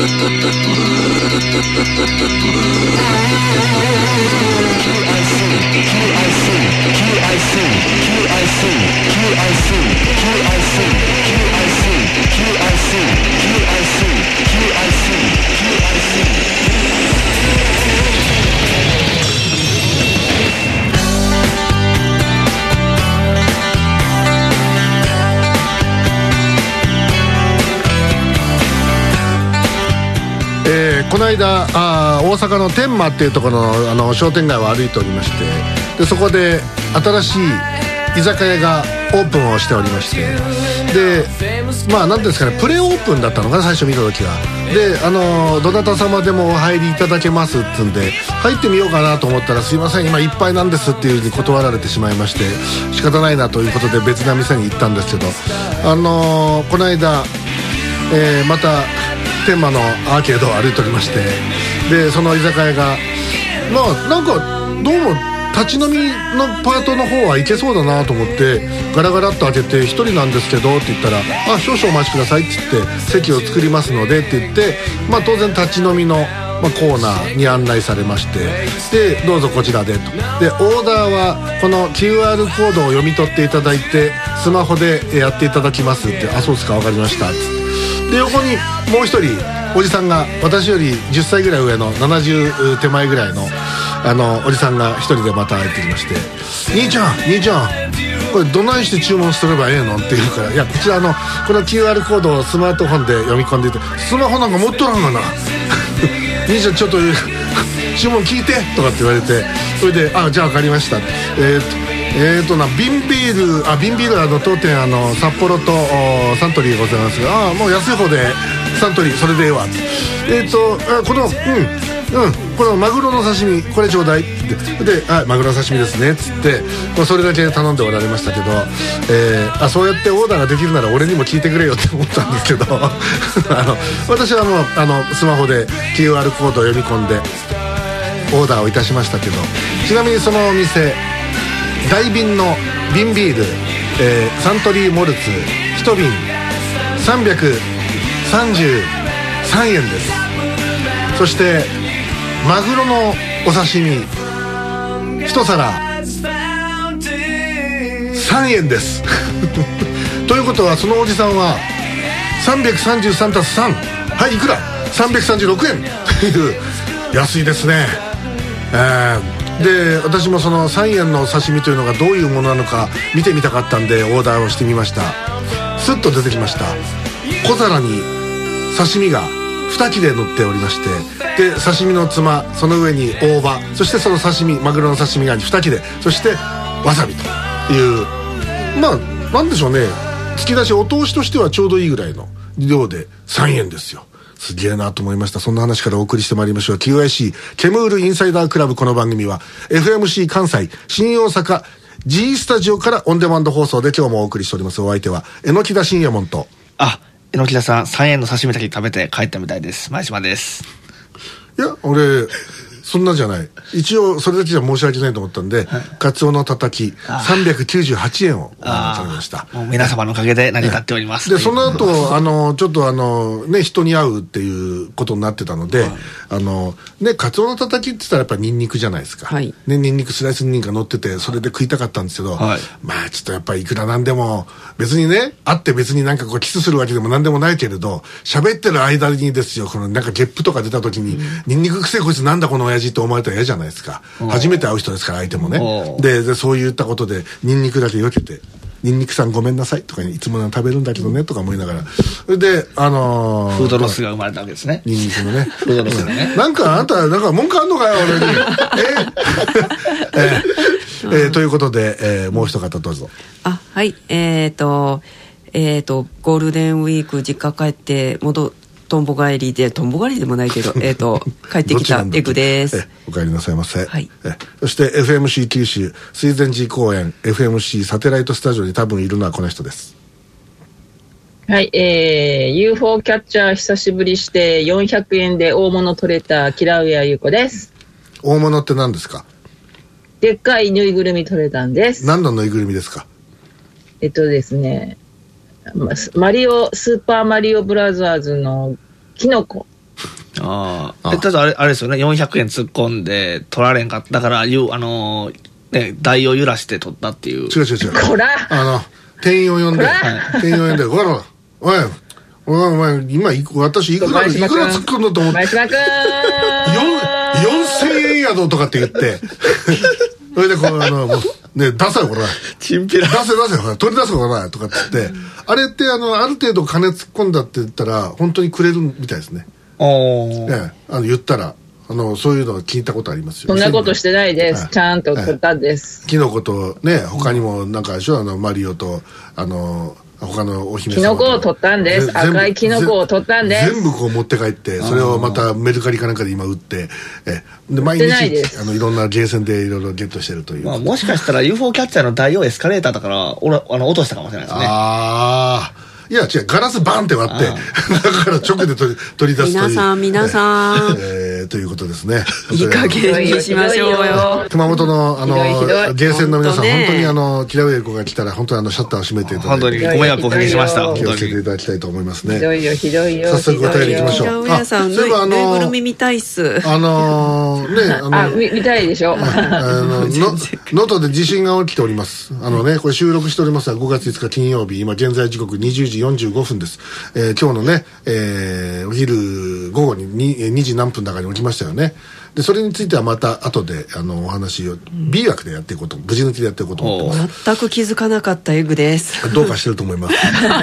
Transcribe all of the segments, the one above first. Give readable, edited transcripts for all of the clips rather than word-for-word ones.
この間大阪の天満っていうところの、商店街を歩いておりまして、でそこで新しい居酒屋がオープンをしておりまして、でまあ何ですかね、プレオープンだったのかな、最初見た時は。でどなた様でもお入りいただけますっつんで入ってみようかなと思ったら、すいません今いっぱいなんですっていう風に断られてしまいまして、仕方ないなということで別な店に行ったんですけど、この間、また天満のアーケードを歩いておりまして、でその居酒屋がまあなんかどうも立ち飲みのパートの方はいけそうだなと思ってガラガラっと開けて、一人なんですけどって言ったら、あ少々お待ちくださいって言って席を作りますのでって言って、まあ当然立ち飲みのコーナーに案内されまして、でどうぞこちらでと。でオーダーはこの QR コードを読み取っていただいてスマホでやっていただきますって。あそうですか、分かりましたっつって、で横にもう一人おじさんが、私より10歳ぐらい上の70手前ぐらいのおじさんが一人でまた入ってきまして、兄ちゃんこれどないして注文すればええのって言うから、いやこちらこの QR コードをスマートフォンで読み込んでいて、スマホなんか持っとらんがな兄ちゃんちょっと注文聞いてとかって言われて、それでじゃあ分かりました、瓶ビール当店札幌とサントリーございますが、もう安い方でサントリーそれでええわこのマグロの刺身これちょうだいってで、マグロの刺身ですねっつって、それだけ頼んでおられましたけど、そうやってオーダーができるなら俺にも聞いてくれよって思ったんですけど私はもうスマホで QR コードを読み込んでオーダーをいたしましたけど、ちなみにそのお店大瓶の瓶ビール、サントリーモルツ1瓶333円です。そしてマグロのお刺身1皿3円ですということはそのおじさんは333たす3はいいくら336円という安いですね。で私もその3円の刺身というのがどういうものなのか見てみたかったんでオーダーをしてみました。スッと出てきました。小皿に刺身が2切れ乗っておりまして、で刺身のつま、その上に大葉、そしてその刺身、マグロの刺身が2切れ、そしてわさびという、まあなんでしょうね、突き出しお通しとしてはちょうどいいぐらいの量で3円ですよ。すげえなと思いました。そんな話からお送りしてまいりましょう。 QIC ケムールインサイダークラブ。この番組は FMC 関西新大阪 G スタジオからオンデマンド放送で今日もお送りしております。お相手は榎田信也門と、 榎田さん3円の刺身だけ食べて帰ったみたいです。前島です。 いや俺そんなじゃない、一応それだけじゃ申し訳ないと思ったんで、カツオのたたき398円を食べました。 もう皆様のおかげで成り立っております。 でその後ちょっとね人に会うっていうことになってたので、ねカツオのたたきって言ったらやっぱニンニクじゃないですか、ねニンニクスライスニンニクが乗ってて、それで食いたかったんですけど、まあちょっとやっぱりいくらなんでも別にね会って別になんかこうキスするわけでもなんでもないけれど、喋ってる間にですよ、このなんかゲップとか出た時に、ニンニクくせえこいつなんだこの親父って思われたら嫌じゃないですか。初めて会う人ですから相手もね。でそういったことでニンニクだけ避けて、ニンニクさんごめんなさいとか、いつもの食べるんだけどねとか思いながら、それでフードロスが生まれたわけですね。 ニンニクのねフードロスがねなんかあんたなんか文句あんのかよ俺にということで、もう一方どうぞ。 はい、ゴールデンウィーク実家帰ってとんぼ帰りでもないけど帰ってきたエグです。 お帰りなさいませ。そして FMC 九州水前寺公園 FMC サテライトスタジオに多分いるのはこの人です。 はい、UFO キャッチャー久しぶりして400円で大物取れたキラウエア優子です。 大物って何ですか？ でっかいぬいぐるみ取れたんです。 何のぬいぐるみですか？ ですね、スーパーマリオブラザーズのキノコただあれですよね、400円突っ込んで取られんかった。だから、台を揺らして取ったっていう。 違う。 こら店員を呼んで、ほら、お前、今、私いくら突っ込んだと思って。 前島くん 4000円やぞとかって言って、それでね、出せよ、これ。 チンピラ。 出せ、取り出せよ、これ、とかって言って、あれって、ある程度金突っ込んだって言ったら、本当にくれるみたいですね。言ったら。そういうのは聞いたことありますよ。 そんなことしてないです。ちゃんと取ったんです。 キノコとね、他にもなんかでしょ、マリオと、他のお姫様キノコを取ったんです。赤いキノコを取ったんです。 全部こう持って帰って、それをまたメルカリかなんかで今売って、で、毎日、いろんなゲーセンでいろいろゲットしてるという。 もしかしたら UFO キャッチャーの台をエスカレーターだから、落としたかもしれないですね。 いや違う、ガラスバンって割ってだから直で取り出すという。 皆さん、 ということですね。 いい加減にしましょうよ。 熊本のゲーセンの皆さん、本当にキラウエコが来たら本当にシャッターを閉めていただいて、 本当にご迷惑をおかけしました。 気をつけていただきたいと思いますね。 ひどいよ。 早速お便りいきましょう。 キラウエさん、ぬいぐるみ見たいっす。 見たいでしょ。 能登で地震が起きております。これ収録しておりますが5月5日金曜日、今現在時刻20時45分です。今日のね、お昼午後に2時何分だかに起きましたよね。でそれについてはまた後でお話を B 枠でやっていこうと、無事抜きでやっていこうと思ってます。 全く気づかなかったエグです。 どうかしてると思います。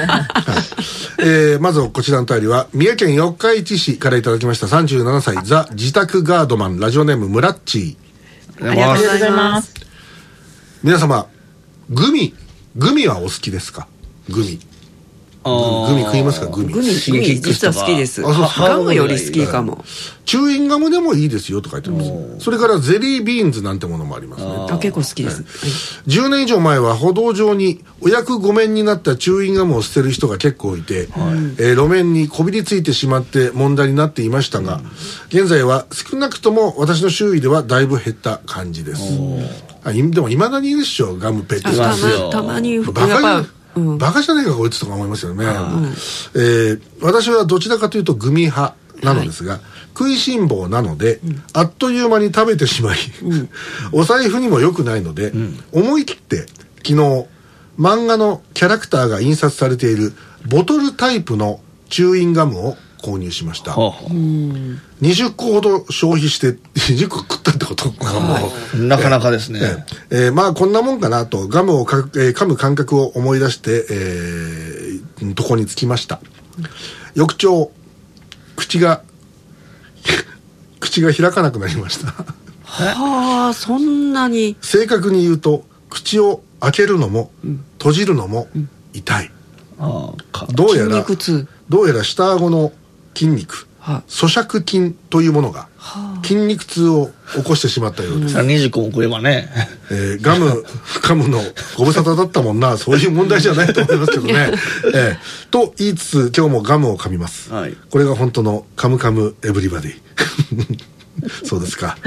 まずこちらの便りは三重県四日市市からいただきました。37歳ザ・自宅ガードマン、ラジオネームムラッチー。 ありがとうございます。 皆様、グミはお好きですか？グミ食いますか？グミ実は好きです。ガムより好きかも。 チューインガムでもいいですよと書いてます。それからゼリービーンズなんてものもありますね。 結構好きです。 10年以上前は歩道上にお役御免になったチューインガムを捨てる人が結構いて、路面にこびりついてしまって問題になっていましたが、現在は少なくとも私の周囲ではだいぶ減った感じです。でもいまだにいるでしょ、ガムペット。 たまにバカじゃねえかこいつとか思いますよね。私はどちらかというとグミ派なのですが、食いしん坊なので、あっという間に食べてしまい、お財布にも良くないので、思い切って昨日漫画のキャラクターが印刷されているボトルタイプのチューインガムを購入しました。20個ほど消費して20個食ったってことかもなかなかですね。 まあこんなもんかなとガムを噛む感覚を思い出して、とこにつきました。翌朝口が開かなくなりました。 はあ、そんなに。 正確に言うと口を開けるのも閉じるのも痛い。どうやら下顎の筋肉、咀嚼筋というものが筋肉痛を起こしてしまったようです。 20個も食えばね、 ガム噛むのご無沙汰だったもんな、そういう問題じゃないと思いますけどね。と言いつつ今日もガムを噛みます。これが本当のカムカムエブリバディ。そうですか。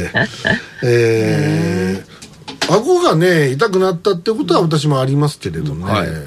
顎がね痛くなったってことは私もありますけれどね、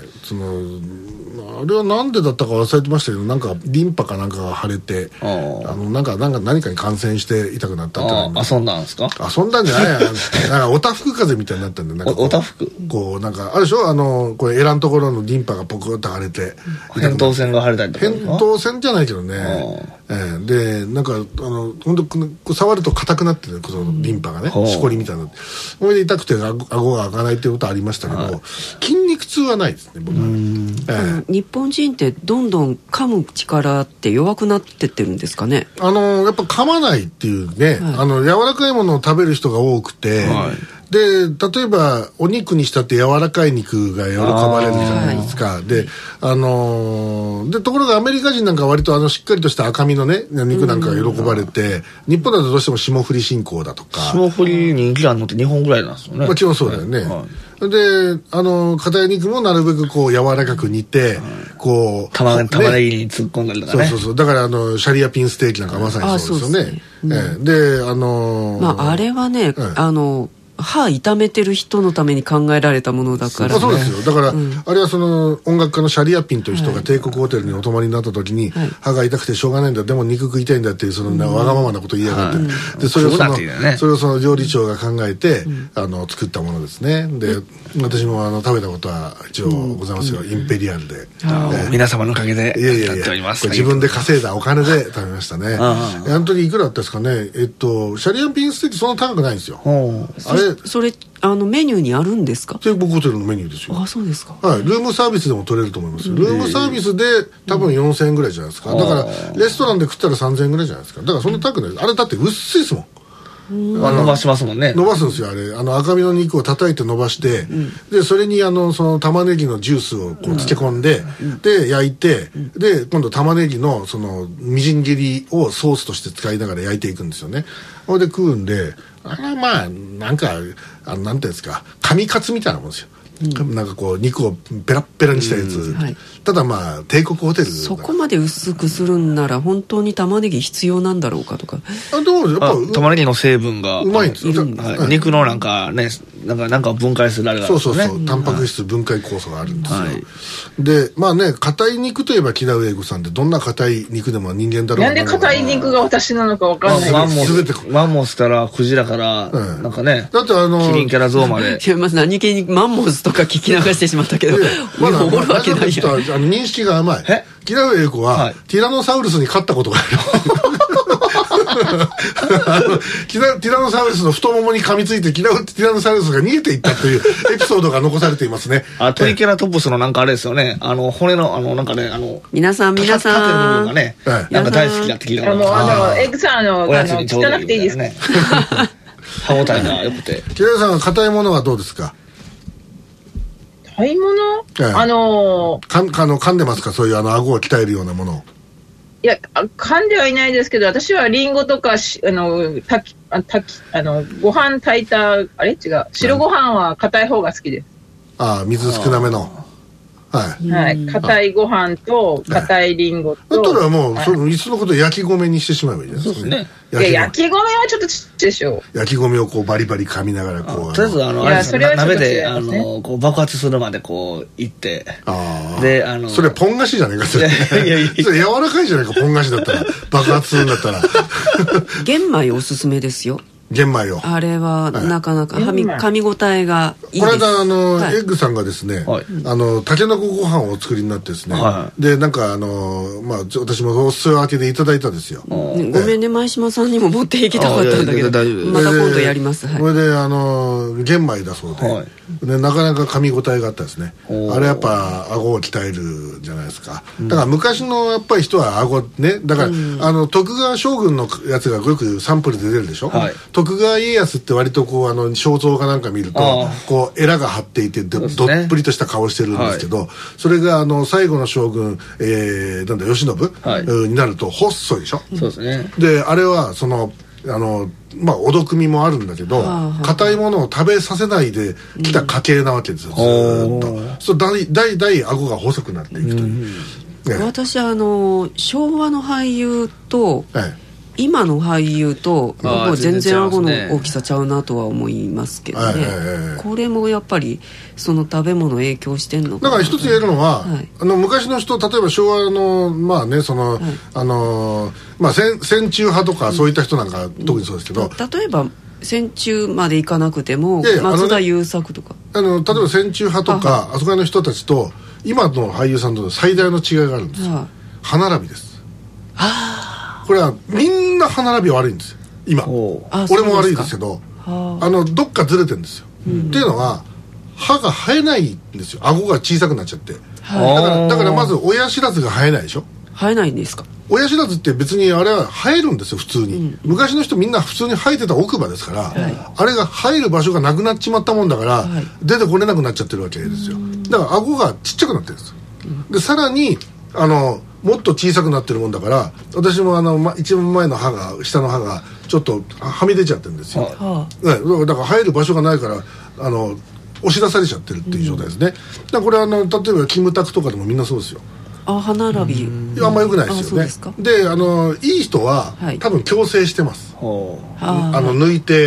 あれはなんでだったか忘れてましたけど、なんかリンパかなんかが腫れて、何かに感染して痛くなったって。 遊んだんですか？ 遊んだんじゃないなんかおたふく風邪みたいになったんで、 おたふくこうなんかあるでしょ、これエラのところのリンパがポクッと腫れて、 扁桃腺が腫れたりとか。 扁桃腺じゃないけどね。でなんか本当触ると硬くなってる、そのリンパがね、しこりみたいな。それで痛くて顎が開かないっていうことはありましたけど、筋肉痛はないですね、僕は。 日本人ってどんどん噛む力って弱くなってってるんですかね。 やっぱ噛まないっていうね、柔らかいものを食べる人が多くて、で例えばお肉にしたって柔らかい肉が喜ばれるじゃないですか。でところがアメリカ人なんかは割としっかりとした赤身のね肉なんかが喜ばれて、日本だとどうしても霜降り信仰だとか。 霜降り人気あるのって日本ぐらいなんですよね。 もちろんそうだよね。で硬い肉もなるべくこう柔らかく煮て、こう玉ねぎに突っ込んだりとかね。 そうだからシャリアピンステーキなんかまさにそうですよね。であれはね、 歯痛めてる人のために考えられたものだから、 そうですよ。だから、あれはその音楽家のシャリアピンという人が帝国ホテルにお泊まりになった時に、歯が痛くてしょうがないんだ、でも肉食いたいんだっていうそのわがままなこと言いやがって、でそれをその料理長が考えて、作ったものですね。で私も食べたことは一応ございますよ、インペリアルで。 皆様のおかげでやっております。 自分で稼いだお金で食べましたね。あの時いくらだったですかね。シャリアピンステーキそんな高くないんですよ。あれそれメニューにあるんですか？ 帝国ホテルのメニューですよ。 あ、そうですか。 はい、ルームサービスでも取れると思いますよ。ルームサービスで多分4000円ぐらいじゃないですか。だからレストランで食ったら3000円ぐらいじゃないですか。だからそんな高くない。あれだって薄いですもん。 伸ばしますもんね。 伸ばすんですよ。あれ赤身の肉を叩いて伸ばして、でそれにその玉ねぎのジュースをこう漬け込んで、で焼いて、で今度玉ねぎのそのみじん切りをソースとして使いながら焼いていくんですよね。それで食うんで、あれはまあなんかなんていうんですか、神カツみたいなもんですよ。なんかこう肉をペラッペラにしたやつ、ただまあ帝国ホテルそこまで薄くするんなら本当に玉ねぎ必要なんだろうかとか。 でもやっぱ玉ねぎの成分がうまいんですよ。 肉のなんかね、なんか分解するあれがあるんですね。 そうタンパク質分解酵素があるんですよ。でまあね、硬い肉といえば木田上子さんで、どんな硬い肉でも人間だろう。 なんで硬い肉が私なのか分かんない。 マンモスからクジラからなんかね、 だってキリンからゾウまで。 まず何気にマンモスとか聞き流してしまったけど、 まだおるわけないやん。 認識が甘い。木田上子はティラノサウルスに勝ったことがある。ティラノサウルスの太ももに噛みついてティラノサウルスが逃げていったというエピソードが残されていますね。 トリケラトプスのなんかあれですよね、骨のなんかね、 皆さん縦の部分がね、なんか大好きだって聞いたことある。エッグさん汚くていいですか？ 歯応えが良くて。 木田さんは硬いものはどうですか？ 硬いもの？ 噛んでますか？そういう顎を鍛えるようなものを。 いや、噛んではいないですけど、私はリンゴとかご飯炊いた、白ご飯は硬い方が好きです。 水少なめの。 はい。硬いご飯と硬いリンゴと。 だったらもういっそのこと焼き米にしてしまえばいいじゃないですかね。 焼き米はちょっとちっちゃいでしょ。 焼き米をこうバリバリ噛みながらこう。 とりあえず鍋でこう爆発するまでこういって。でそれポン菓子じゃないかそれ。それ柔らかいじゃないか、ポン菓子だったら爆発するんだったら。 玄米おすすめですよ。 玄米をあれはなかなか噛み応えがいいです。 この間エッグさんがですね、たけのこご飯をお作りになってですね、でなんか私もお裾分けでいただいたんですよ。 ごめんね、前島さんにも持っていきたかったんだけど、また今度やります。 それで玄米だそうで、なかなか噛み応えがあったですね。あれやっぱ顎を鍛えるじゃないですか。だから昔のやっぱり人は顎ね、だから徳川将軍のやつがよくサンプルで出るでしょ。徳川家康って割とこう肖像画なんか見るとこうエラが張っていてどっぷりとした顔してるんですけど、それが最後の将軍なんだ慶喜になると細いでしょ。 そうですね。 であれはお毒味もあるんだけど、硬いものを食べさせないできた家系なわけですよ。ずっとそう代々顎が細くなっていくという。 私昭和の俳優と今の俳優ともう全然顎の大きさちゃうなとは思いますけどね。これもやっぱりその食べ物影響してんのかな。 だから一つ言えるのは、昔の人、例えば昭和の戦中派とかそういった人なんか特にそうですけど、 例えば戦中まで行かなくても松田優作とか例えば戦中派とかあそこの人たちと今の俳優さんと最大の違いがあるんですよ。歯並びです。これはみんな歯並び悪いんですよ今。俺も悪いですけどどっかずれてるんですよ。っていうのは歯が生えないんですよ。顎が小さくなっちゃって。だからまず親知らずが生えないでしょ。 生えないんですか。 親知らずって別にあれは生えるんですよ普通に。昔の人みんな普通に生えてた奥歯ですから、あれが生える場所がなくなっちまったもんだから、出てこれなくなっちゃってるわけですよ。だから顎がちっちゃくなってるんですよ。でさらにもっと小さくなってるもんだから、私も一番前の歯が下の歯がちょっとはみ出ちゃってるんですよ。だから生える場所がないから押し出されちゃってるっていう状態ですね。だからこれ例えばキムタクとかでもみんなそうですよ。 歯並びあんま良くないですよね。でいい人は多分矯正してます。抜いて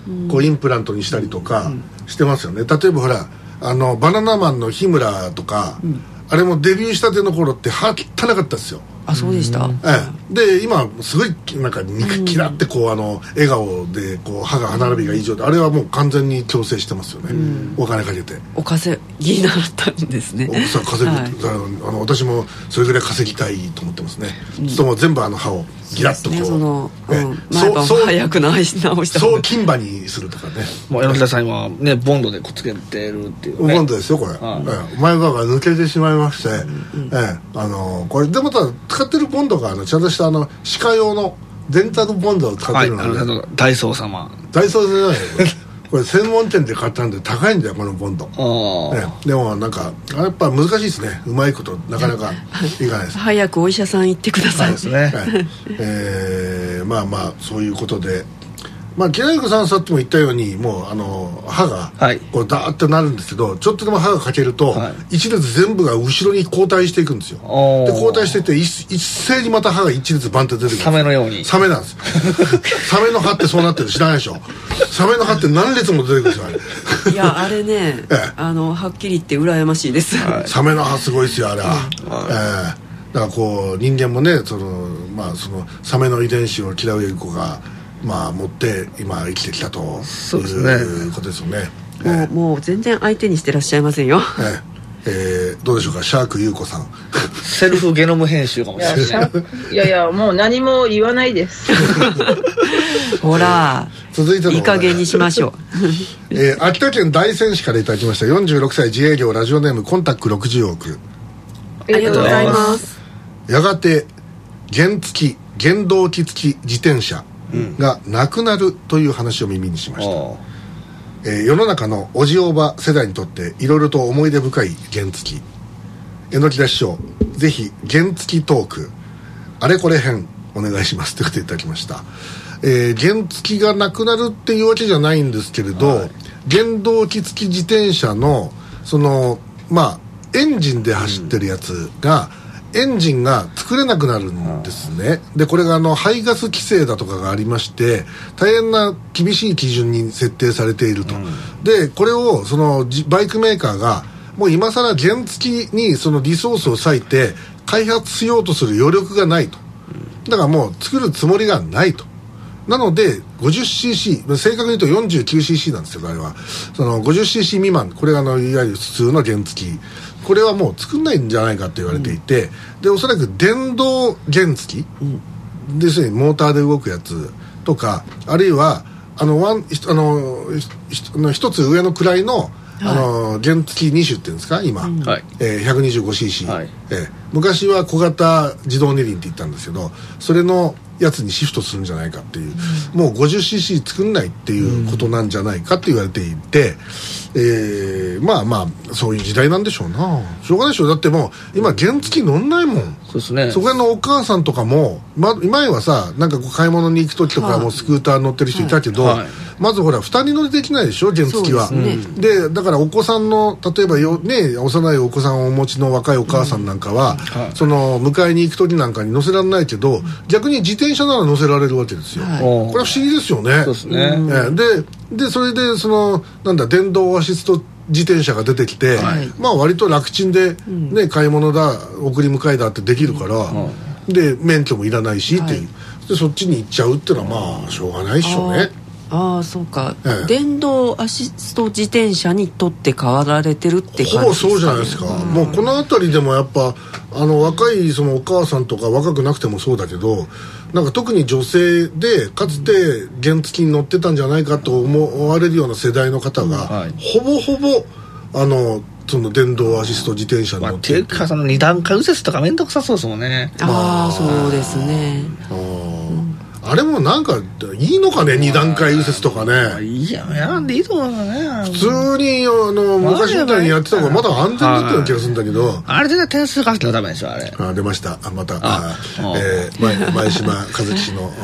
こうインプラントにしたりとかしてますよね。例えばほらバナナマンの日村とか、あれもデビューしたての頃って歯汚かったですよ。 あ、そうでした、 で今すごいなんかキラってこう笑顔でこう歯が歯並びがいい状態、あれはもう完全に矯正してますよね、お金かけて。 お稼ぎになったんですね。 稼ぐ、私もそれぐらい稼ぎたいと思ってますね。そうもう全部歯をギラッとこう毎晩早く直したそう金歯にするとかね。 もう柳田さん今ねボンドでくっつけてるっていうね。 ボンドですよこれ。前歯が抜けてしまいまして、これでまた使ってるボンドがちゃんとした歯科用のデンタルボンドを使ってるので、 ダイソー様。 ダイソーじゃないこれ専門店で買ったんで高いんだよこのボンド、でもなんかやっぱ難しいですね。うまいことなかなかいかないです。 早くお医者さん行ってくださいですね。 まあそういうことで、木田由さんさっきも言ったようにもう歯がこうダーッとなるんですけど、ちょっとでも歯が欠けると、一列全部が後ろに後退していくんですよ。で後退していって一斉にまた歯が一列バンって出てくる。 サメのように。 サメなんですサメの歯ってそうなってる知らないでしょ。サメの歯って何列も出てくるんですよあれ。 いやあれね、はっきり言って羨ましいです、 サメの歯すごいですよあれは。だからこう人間もねそのサメの遺伝子を木田由子が持って今生きてきたということですよね。 もう全然相手にしてらっしゃいませんよ。 どうでしょうかシャーク優子さん。 セルフゲノム編集かもしれない。 いやもう何も言わないですほら続いてのいい加減にしましょう。秋田県大仙市からいただきました。46歳自営業ラジオネームコンタック60億。 ありがとうございます。 やがて原動機付き自転車がなくなるという話を耳にしました。世の中のおじおば世代にとっていろいろと思い出深い原付き。榎田師匠ぜひ原付きトークあれこれ編お願いしますということでいただきました。原付きがなくなるっていうわけじゃないんですけれど、原動機付き自転車のエンジンで走ってるやつが、エンジンが作れなくなるんですね。でこれが排ガス規制だとかがありまして大変な厳しい基準に設定されていると、でこれをバイクメーカーがもう今更原付にリソースを割いて開発しようとする余力がないと。だからもう作るつもりがないと。なので 50cc 正確に言うと 49cc なんですよ。あれは50cc 未満、これがいわゆる普通の原付き、これはもう作んないんじゃないかって言われていて、でおそらく電動原付き、要するにモーターで動くやつとか、あるいは一つ上の位の原付き2種っていうんですか今、125cc、昔は小型自動二輪って言ったんですけど、それのやつにシフトするんじゃないかっていう、もう 50cc 作んないっていうことなんじゃないかって言われていて、そういう時代なんでしょうな。しょうがないでしょう。だってもう今原付乗んないもん。 そうですね。 そこのお母さんとかも、前はさなんか買い物に行く時とかもスクーター乗ってる人いたけど、まずほら2人乗りできないでしょ原付は。でだからお子さんの例えば幼いお子さんをお持ちの若いお母さんなんかは、迎えに行く時なんかに乗せられないけど、逆に自転車なら乗せられるわけですよ。これは不思議ですよね。 そうですね。 でそれで電動アシスト自転車が出てきて、割と楽ちんで、買い物だ送り迎えだってできるから、で免許もいらないしっていう、でそっちに行っちゃうっていうのはしょうがないでしょうね。 そうか、電動アシスト自転車にとって変わられてるって感じですかね。 ほぼそうじゃないですか。もうこの辺りでもやっぱ若いお母さんとか若くなくてもそうだけど、なんか特に女性でかつて原付に乗ってたんじゃないかと思われるような世代の方が、ほぼほぼ電動アシスト自転車に乗ってっていうか2段階右折とか面倒くさそうですもんね。 そうですね。 あれもなんかいいのかね、2段階右折とかね。 いややんでいいと思うね。 普通に昔みたいにやってた方がまだ安全だったような気がするんだけど、 あれで点数稼ぎのためでしょあれ。 出ました。また前島和樹氏の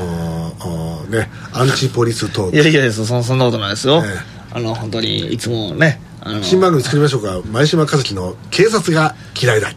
アンチポリストーク。 いやそんなことないですよ。本当にいつもね新番組作りましょうか。前島和樹の警察が嫌いだ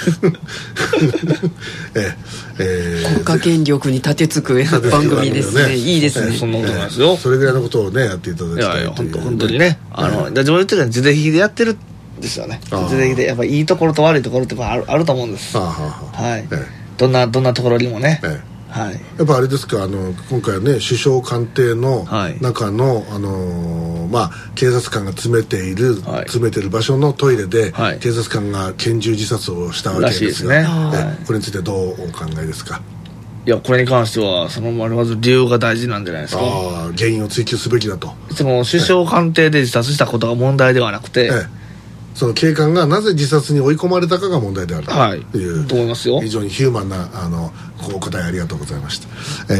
国家権力に立てつく番組ですね。いいですね。 そんなことないですよ。 それぐらいのことをねやっていただきたい。いや本当にね、自分言ってるように自力でやってるんですよね。自力でやっぱいいところと悪いところってあると思うんです。はい。どんなところにもね。はい、 やっぱあれですか、今回はね首相官邸の中の、警察官が詰めてる場所のトイレで、警察官が拳銃自殺をしたわけですが、これについてどうお考えですか。 いや、これに関してはまず理由が大事なんじゃないですか。 原因を追及すべきだと。 いつも首相官邸で自殺したことが問題ではなくて、 その警官がなぜ自殺に追い込まれたかが問題であるという、 と思いますよ。 非常にヒューマンなお答えありがとうございました。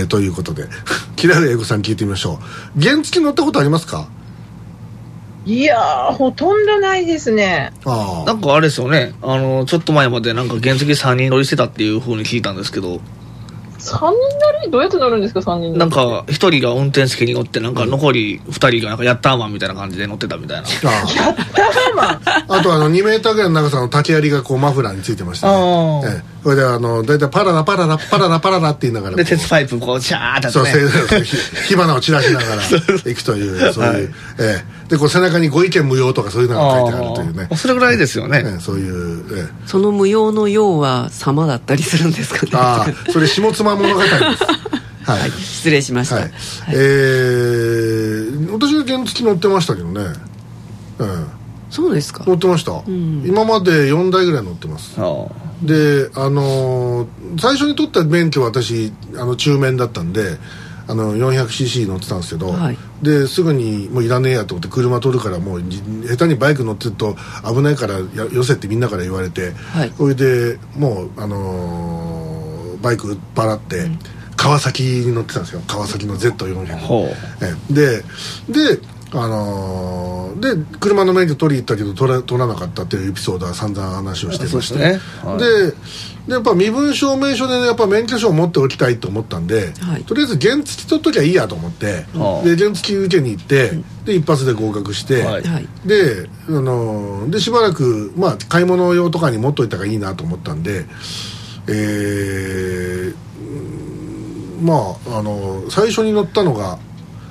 ということで木田英子さん聞いてみましょう。原付乗ったことありますか？ いやー、ほとんどないですね。 なんかあれですよね、ちょっと前までなんか原付3人乗りしてたっていう風に聞いたんですけど。 3人乗りどうやって乗るんですか？3人乗りなんか1人が運転席に乗ってなんか残り2人がなんかヤッターマンみたいな感じで乗ってたみたいな。 ヤッターマンあと2メーターぐらいの長さの竹槍がこうマフラーについてましたね。それでだいたいパララパララパララパララって言いながらで鉄パイプこうシャーってね、火花を散らしながら行くというそういう、でこう背中にご意見無用とかそういうのが書いてあるというね。 それぐらいですよね。 そういう、 その無用の用は様だったりするんですかね。 それ下妻物語です。 はい、失礼しました。 私は原付乗ってましたけどね。 そうですか。 乗ってました。今まで4台ぐらい乗ってます。で最初に取った免許は私中免だったんで400cc 乗ってたんですけど、ですぐにもういらねえやと思って車取るからもう下手にバイク乗ってると危ないからよせってみんなから言われて、それでもうバイク売っ払って、川崎に乗ってたんですよ。川崎の Z400 で車の免許取り行ったけど取らなかったっていうエピソードは散々話をしてまして、でやっぱ身分証明書で、ね、やっぱ免許証を持っておきたいと思ったんで、とりあえず原付取っときゃいいやと思って、で原付受けに行って、で一発で合格して、でしばらく、買い物用とかに持っといた方がいいなと思ったんで、最初に乗ったのが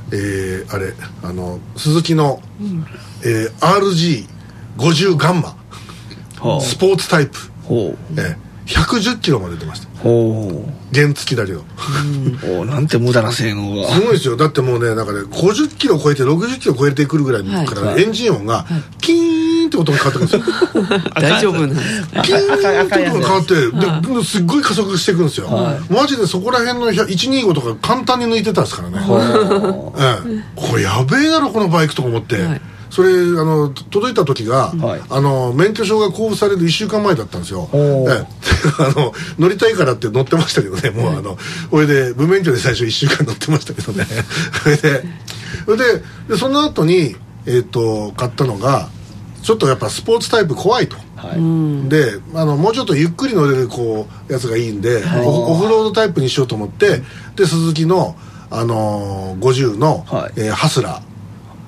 鈴木の、RG50 ガンマスポーツタイプ、110キロまで出ました。原付だけどなんて無駄な性能がすごいですよ。だってもうね、なんかね50キロ超えて60キロ超えてくるぐらいからエンジン音がキーンって音が変わってくるんですよ。 大丈夫なんですか？ キーンって音が変わって、すっごい加速していくんですよ。マジでそこら辺の125とか簡単に抜いてたんですからね。これやべえだろこのバイクとか思って、それ届いた時が、免許証が交付される1週間前だったんですよ。乗りたいからって乗ってましたけどね。もうこれで無免許で最初1週間乗ってましたけどね。それでその後に買ったのがちょっとやっぱスポーツタイプ怖いと。でもうちょっとゆっくり乗れるやつがいいんで、オフロードタイプにしようと思って、で鈴木の50の、ハスラー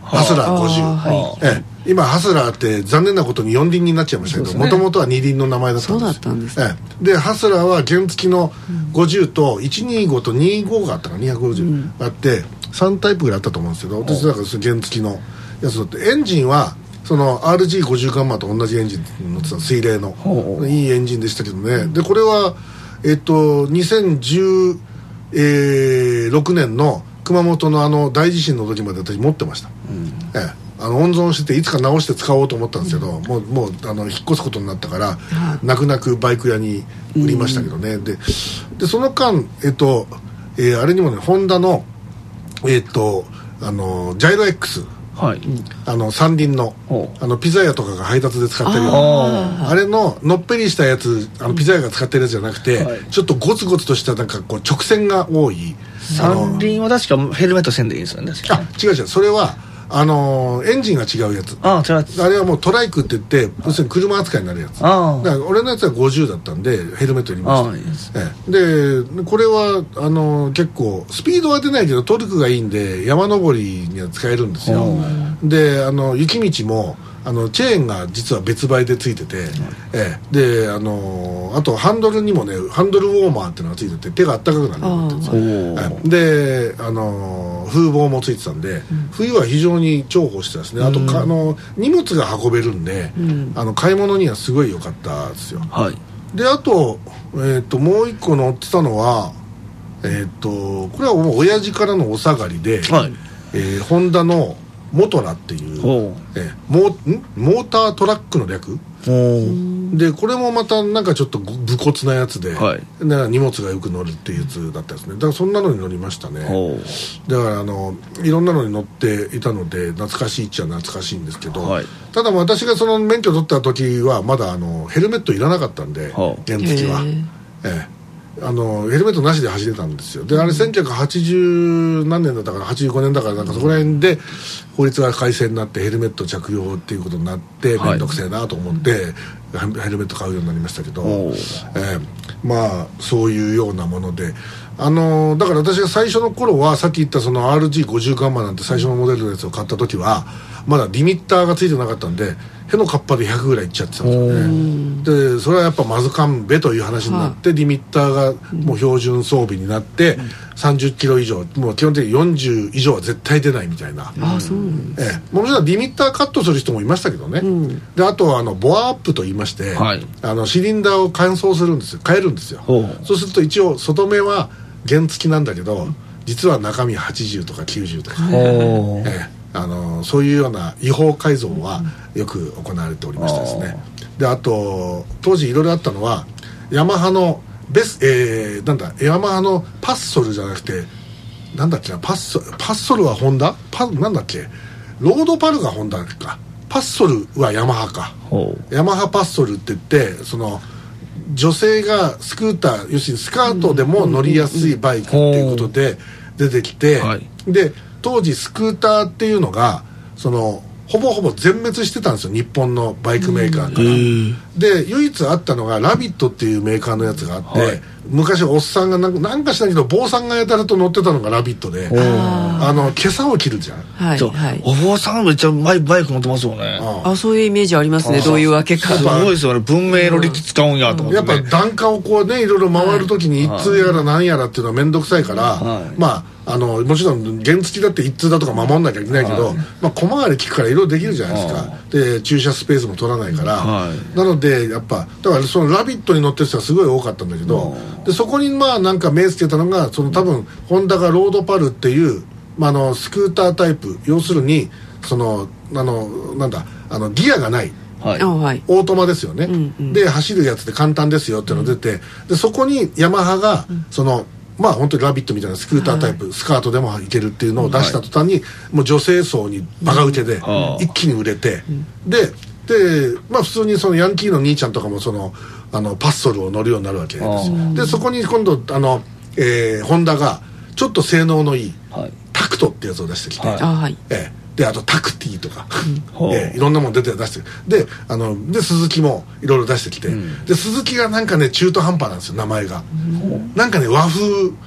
50、今ハスラーって残念なことに4輪になっちゃいましたけど、もともとは2輪の名前だったんです。 そうだったんです。 でハスラーは原付の50と125と25があったから250があって、3タイプぐらいあったと思うんですけど、私だから原付のやつだって、エンジンはその RG50 ガンマと同じエンジン乗ってた水冷のいいエンジンでしたけどね。でこれは2016年の熊本の大地震の時まで私持ってました。温存してていつか直して使おうと思ったんですけど、もう引っ越すことになったから泣く泣くバイク屋に売りましたけどね。でその間あれにもね、ホンダのジャイロ X、三輪のピザ屋とかが配達で使ってるような、あれののっぺりしたやつ、ピザ屋が使ってるやつじゃなくて、ちょっとゴツゴツとしたなんか直線が多い。 三輪は確かヘルメットせんでいいんですよね。 違うそれはエンジンが違うやつ。あれはもうトライクって言って、要するに車扱いになるやつ。だから俺のやつは50だったんでヘルメット入れました。でこれは結構スピードは出ないけどトルクがいいんで山登りには使えるんですよ。で雪道もチェーンが実は別売でついてて、であとハンドルにもねハンドルウォーマーっていうのがついてて手があったかくなるようになってるんですよ。で風防もついてたんで、冬は非常に重宝してたですね。あと荷物が運べるんで、買い物にはすごい良かったですよ。であと、もう一個乗ってたのはこれはもう親父からのお下がりで、ホンダのモトラっていう、モータートラックの略で、これもまたなんかちょっと武骨なやつで、荷物がよく乗るっていうやつだったですね。だからそんなのに乗りましたね。だからいろんなのに乗っていたので懐かしいっちゃ懐かしいんですけど、ただ私がその免許取った時はまだヘルメットいらなかったんで、原付はヘルメットなしで走れたんですよ。であれ1980何年だったかな、85年だからなんかそこら辺で法律が改正になってヘルメット着用っていうことになって面倒くせえなと思ってヘルメット買うようになりましたけど、まあそういうようなもので、だから私が最初の頃はさっき言ったその RG50 ガンマなんて最初のモデルのやつを買った時はまだリミッターがついてなかったんでへのかっぱで100ぐらいいっちゃってたんですよね。でそれはやっぱまずかんべという話になって、リミッターがもう標準装備になって、30キロ以上もう基本的に40以上は絶対出ないみたいな。もちろんリミッターカットする人もいましたけどね、であとはボアアップといいまして、シリンダーを乾燥するんですよ、変えるんですよ。そうすると一応外目は原付なんだけど実は中身80とか90とか、そういうような違法改造はよく行われておりましてですね。であと当時いろいろあったのはヤマハのヤマハのパッソルじゃなくてなんだっけな、パッソルはホンダなんだっけ、ロードパルがホンダか、パッソルはヤマハか、ヤマハパッソルって言ってその女性がスクーター要するにスカートでも乗りやすいバイクっていうことで出てきて、で当時スクーターっていうのがそのほぼほぼ全滅してたんですよ、日本のバイクメーカーから。で唯一あったのがラビットっていうメーカーのやつがあって、昔おっさんがなんかしないけど坊さんがやたらと乗ってたのがラビットで、今朝を切るじゃん。 お坊さんめっちゃバイク乗ってますよね。 そういうイメージありますね。どういうわけか。 すごいですよね、文明の利器使うんやと思って、 やっぱ段下をこうねいろいろ回るときに一通やら何やらっていうのは面倒くさいから、まあもちろん原付だって一通だとか守んなきゃいけないけど、小回り利くからいろいろできるじゃないですか。で駐車スペースも取らないから、なのでやっぱだからそのラビットに乗ってる人はすごい多かったんだけど、でそこにまあなんか目つけたのがその多分ホンダがロードパルっていう、スクータータイプ、要するにそのなんだギアがないオートマですよね、で走るやつで簡単ですよっていうのが出て、でそこにヤマハがその本当にラビットみたいなスクータータイプ、スカートでもいけるっていうのを出した途端に、もう女性層にバカウケで一気に売れて、で普通にそのヤンキーの兄ちゃんとかもそのパッソルを乗るようになるわけですよ。でそこに今度ホンダがちょっと性能のいい、タクトってやつを出してきて、であとタクティとか、いろんなもの出してで鈴木もいろいろ出してきて、で鈴木がなんかね中途半端なんですよ、名前が。なんかね和風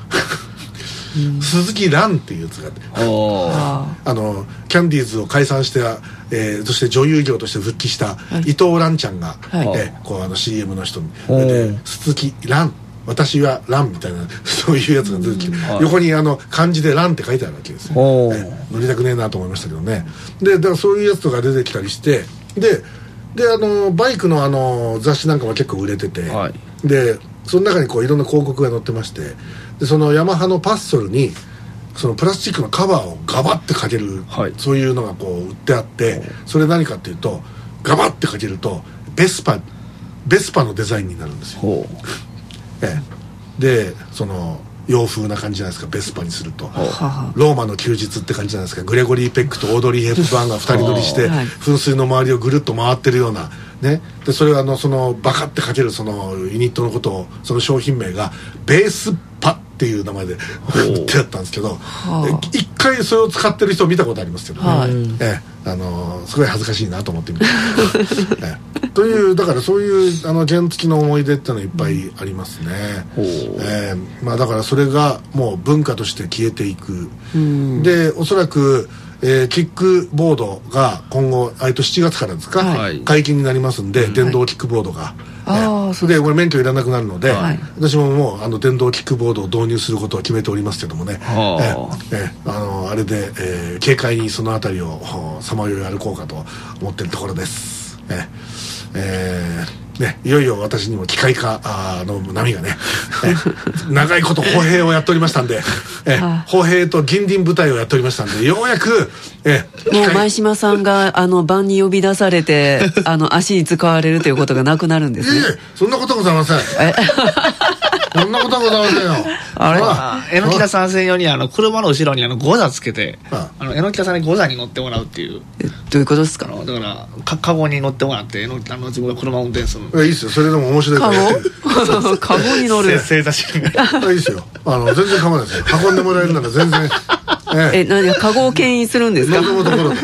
鈴木蘭っていうやつがあって、キャンディーズを解散して、そして女優業として復帰した伊藤蘭ちゃんが、CM の人に鈴木蘭私はランみたいなそういうやつが出てきて、横に漢字でランって書いてあるわけですよ。乗りたくねえなと思いましたけどね。でだからそういうやつとか出てきたりして、でバイクの雑誌なんかも結構売れてて、でその中にこういろんな広告が載ってまして、でそのヤマハのパッソルにそのプラスチックのカバーをガバッてかける、そういうのがこう売ってあって、それ何かっていうとガバッてかけるとベスパのデザインになるんですよ。でその洋風な感じじゃないですか、ベスパにすると。ローマの休日って感じじゃないですか。グレゴリー・ペックとオードリー・ヘップバーンが2人乗りして噴水の周りをぐるっと回ってるようなね。でそれはそのバカってかけるそのユニットのことを、その商品名がベースパっていう名前で売ってあったんですけど、一回それを使ってる人を見たことありますけどね、すごい恥ずかしいなと思ってみてというだからそういう原付の思い出ってのはいっぱいありますね。だからそれがもう文化として消えていく。でおそらくキックボードが今後7月からですか、はい、解禁になりますんで、電動キックボードが、でこれ免許いらなくなるので、私ももう電動キックボードを導入することを決めておりますけどもね、あれで、軽快にそのあたりをさまよい歩こうかと思っているところです。ね、いよいよ私にも機械化の波がね長いこと歩兵をやっておりましたんで歩兵と銀鱗部隊をやっておりましたんで、ようやくもう前島さんが晩に呼び出されて足に使われるということがなくなるんですね。 そんなことございません。そんなことはございませんよ。 榎田さん専用に車の後ろにゴザつけて榎田さんにゴザに乗ってもらうっていう。 どういうことですか？ だからカゴに乗ってもらって自分が車を運転する。 いいっすよ、それでも面白いからやってる。 カゴに乗る。 正座してる。 いいっすよ、全然構わないですよ。運んでもらえるなら全然。 何カゴを牽引するんですか？ 望むところで。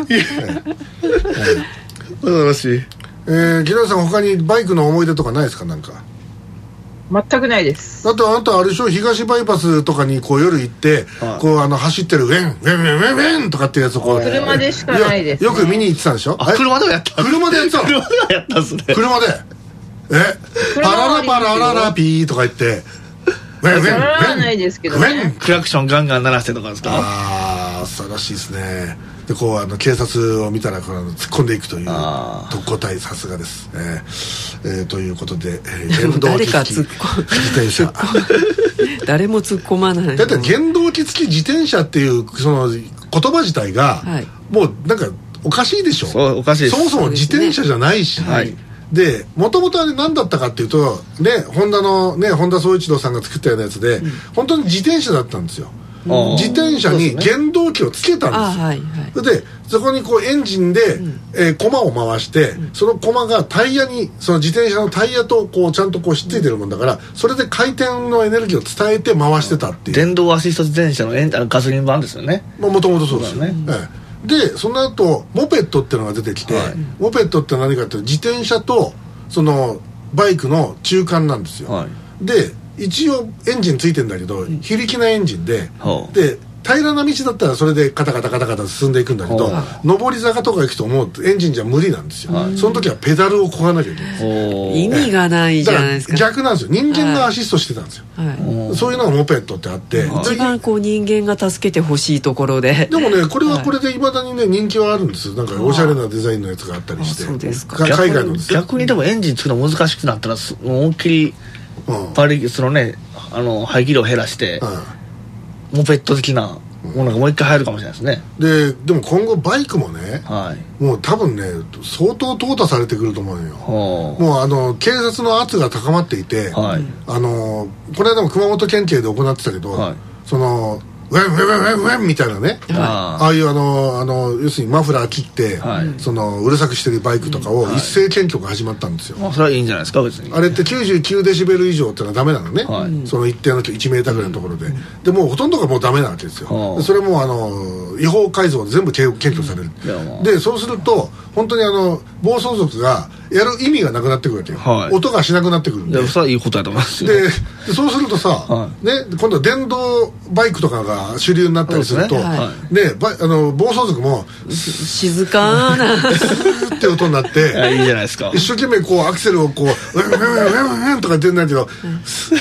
素晴らしい。 木下さん、他にバイクの思い出とかないですか？なんか全くないです。 だってあなたあれでしょ、東バイパスとかにこう夜行ってこう走ってるウェンウェンウェンウェンウェンとかってやつをこう車でしかないですね。 よく見に行ってたんでしょ？ 車でもやった。 車でやってたの？ 車でやったんすね。 車でパララパラララピーとか言ってウェンウェンウェンはないですけどね。 クラクションガンガン鳴らしてとかですか？ ああ、素晴らしいですね。でこう警察を見たら突っ込んでいくという特攻隊、さすがです。ということで、原動機付き自転車誰も突っ込まない。 だって原動機付き自転車っていうその言葉自体が、もうなんかおかしいでしょ。 そうおかしいです。 そもそも自転車じゃないし、でもともとあれ何だったかっていうとね、ホンダのね、本田宗一郎さんが作ったようなやつで、本当に自転車だったんですよ。自転車に原動機をつけたんですよ。でそこにこうエンジンで、駒を回して、その駒がタイヤに、その自転車のタイヤとこうちゃんとこうひっついてるもんだから、それで回転のエネルギーを伝えて回してたっていう。 電動アシスト自転車のガソリン版ですよね。 もともとそうですよね。でその後モペットっていうのが出てきて、モペットって何かっていうと自転車とそのバイクの中間なんですよ。で一応エンジンついてんだけど、非力なエンジンで、平らな道だったらそれでカタカタカタカタ進んでいくんだけど、上り坂とか行くともうエンジンじゃ無理なんですよ。その時はペダルをこがなきゃいけないんですよ。 意味がないじゃないですか。 逆なんですよ。人間がアシストしてたんですよ。そういうのがモペットってあって、 一番こう人間が助けてほしいところで。 でもね、これはこれでいまだにね人気はあるんですよ。なんかおしゃれなデザインのやつがあったりして。 そうですか。 海外のですよ。 逆にでもエンジン作るの難しくなったら思いっきりそのね排気量減らして、モペット的なものがもう一回入るかもしれないですね。 でも今後バイクもね、もう多分ね相当淘汰されてくると思うよ。もう警察の圧が高まっていて、この間も熊本県警で行ってたけど、そのウェンウェンウェンウェンみたいなね、ああいう要するにマフラー切って、そのうるさくしてるバイクとかを一斉検挙が始まったんですよ。 それはいいんじゃないですか、別に。 あれって99デシベル以上ってのはダメなのね、その一定の1メーターぐらいのところで、でもうほとんどがもうダメなわけですよ。それも違法改造で全部検挙される。でそうすると本当に暴走族がやる意味がなくなってくるわけよ。音がしなくなってくるんで。 それはいいことだと思いますよ。 でそうするとさ、今度は電動バイクとかが主流になったりすると、暴走族も静かなスーって音になっていいじゃないですか。 一生懸命こうアクセルをこうウェンウェンウェンウェンウェンとか言ってんだけど、ス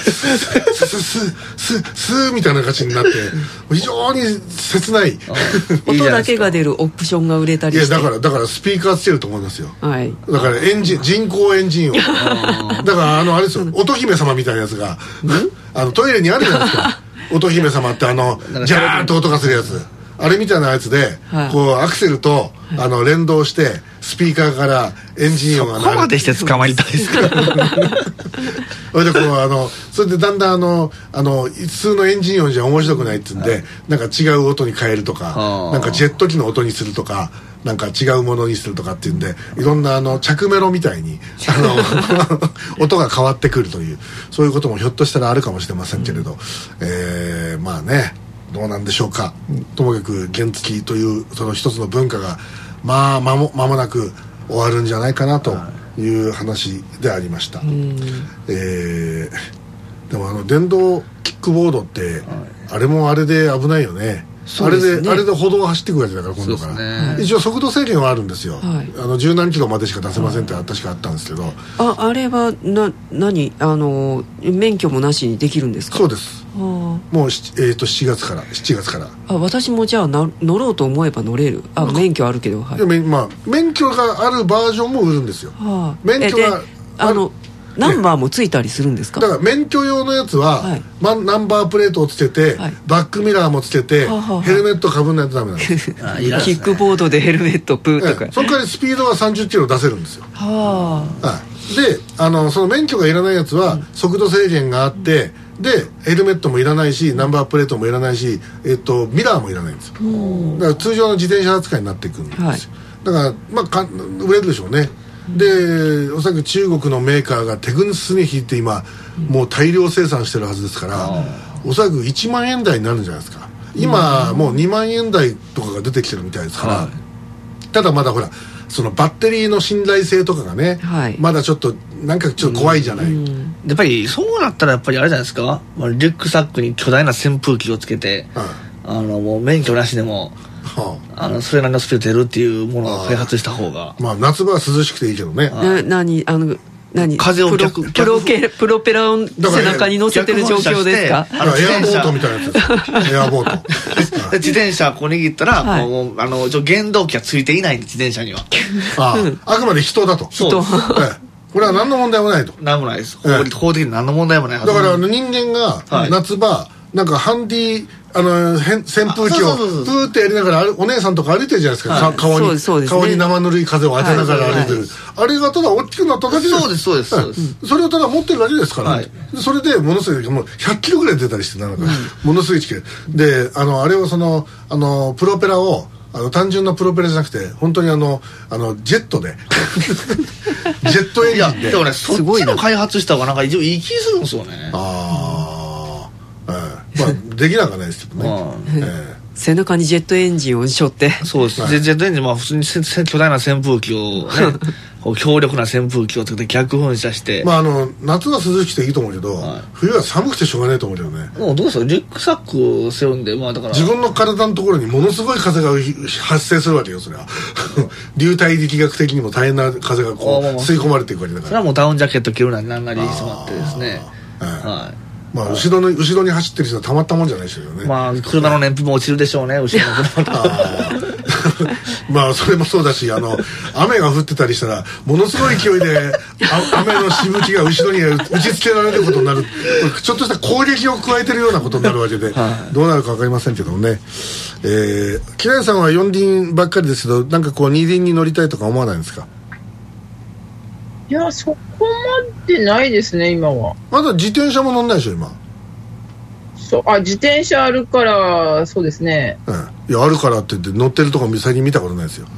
ーみたいな感じになって非常に切ない音だけが出るオプションが売れたりして。 いやだからスピーカーつけると思いますよ。だから人工エンジンをだからあれですよ、乙姫様みたいなやつがトイレにあるじゃないですか。乙姫様ってジャーンと音がするやつ、あれみたいなやつで、こうアクセルと連動してスピーカーからエンジン音が鳴る。 そこまでして捕まりたいですか。 それでそれでだんだん普通のエンジン音じゃ面白くないって言うんで、なんか違う音に変えるとか、なんかジェット機の音にするとか、なんか違うものにするとかっていうんで、いろんな着メロみたいに音が変わってくるという、そういうこともひょっとしたらあるかもしれませんけれど、まあね、どうなんでしょうか。ともかく原付きというその一つの文化が間もなく終わるんじゃないかなという話でありました。でも電動キックボードって、あれもあれで危ないよね。 あれで歩道を走っていくわけだから今度から、一応速度制限はあるんですよ、10何キロまでしか出せませんって確かあったんですけど、 あれは何免許もなしにできるんですか？ そうです。もう7月から私もじゃあ乗ろうと思えば乗れる。免許あるけど、 免許があるバージョンも売るんですよ。免許がナンバーもついたりするんですか？ だから免許用のやつは、ナンバープレートをつけて、バックミラーもつけて、ヘルメットかぶんないとダメなんです。 キックボードでヘルメットプーとか、 その代わりスピードは30キロ出せるんですよ。でその免許がいらないやつは速度制限があって、でヘルメットもいらないし、ナンバープレートもいらないし、ミラーもいらないんですよ。だから通常の自転車扱いになっていくんですよ。だから売れるでしょうね。でおそらく中国のメーカーが手ぐすね引いて今もう大量生産してるはずですから、おそらく1万円台になるんじゃないですか。今もう2万円台とかが出てきてるみたいですから、ただまだほらそのバッテリーの信頼性とかがね、まだちょっとなんかちょっと怖いじゃない。 やっぱりそうなったらやっぱりあれじゃないですか、リュックサックに巨大な扇風機をつけて、もう免許なしでもそれなりのスピード出るっていうものを開発した方が、 夏場は涼しくていいけどね。 風をプロペラを背中に乗せてる状況ですか？ エアボートみたいなやつです。エアボート自転車こう握ったら、もう原動機がついていないんで、自転車にはあくまで人だと。 そうこれは何の問題もないと。 何もないです。法的に何の問題もないはず。 だから人間が夏場なんかハンディ扇風機をプーってやりながらお姉さんとか歩いてるじゃないですか、顔に生ぬるい風を当てながら歩いてる、あれがただ大きくなっただけで、 そうですそれをただ持ってるだけですから、それでものすごいもう100キロぐらい出たりして、なんかものすごい力で、あれをプロペラを単純なプロペラじゃなくて本当にジェットでジェットエンジンで。 でもね、そっちの開発した方がなんか一応いい気するんですよね。 できなくはないですけどね。 背中にジェットエンジンを背負って。 そうです。ジェットエンジン普通に巨大な扇風機をね強力な扇風機をつけて逆噴射して、 夏は涼しくていいと思うけど、冬は寒くてしょうがないと思うけどね。 どうですか、リュックサック背負うんで、だから自分の体のところにものすごい風が発生するわけよ、それは流体力学的にも大変な風がこう吸い込まれていくわけだから、 それはもうダウンジャケット着るなりなんなりしまってですね、 後ろに走ってる人はたまったもんじゃないですよね。 車の燃費も落ちるでしょうね、後ろの車それもそうだし、雨が降ってたりしたらものすごい勢いで雨のしぶきが後ろに打ちつけられることになるちょっとした攻撃を加えてるようなことになるわけで、どうなるか分かりませんけどもね。木梨さんは4輪ばっかりですけど、なんかこう2輪に乗りたいとか思わないんですか？ いや、そこまでないですね、今は。 まだ自転車も乗んないでしょ、今。 自転車あるから、そうですね。 いや、あるからって言って乗ってるとこ最近見たことないですよ。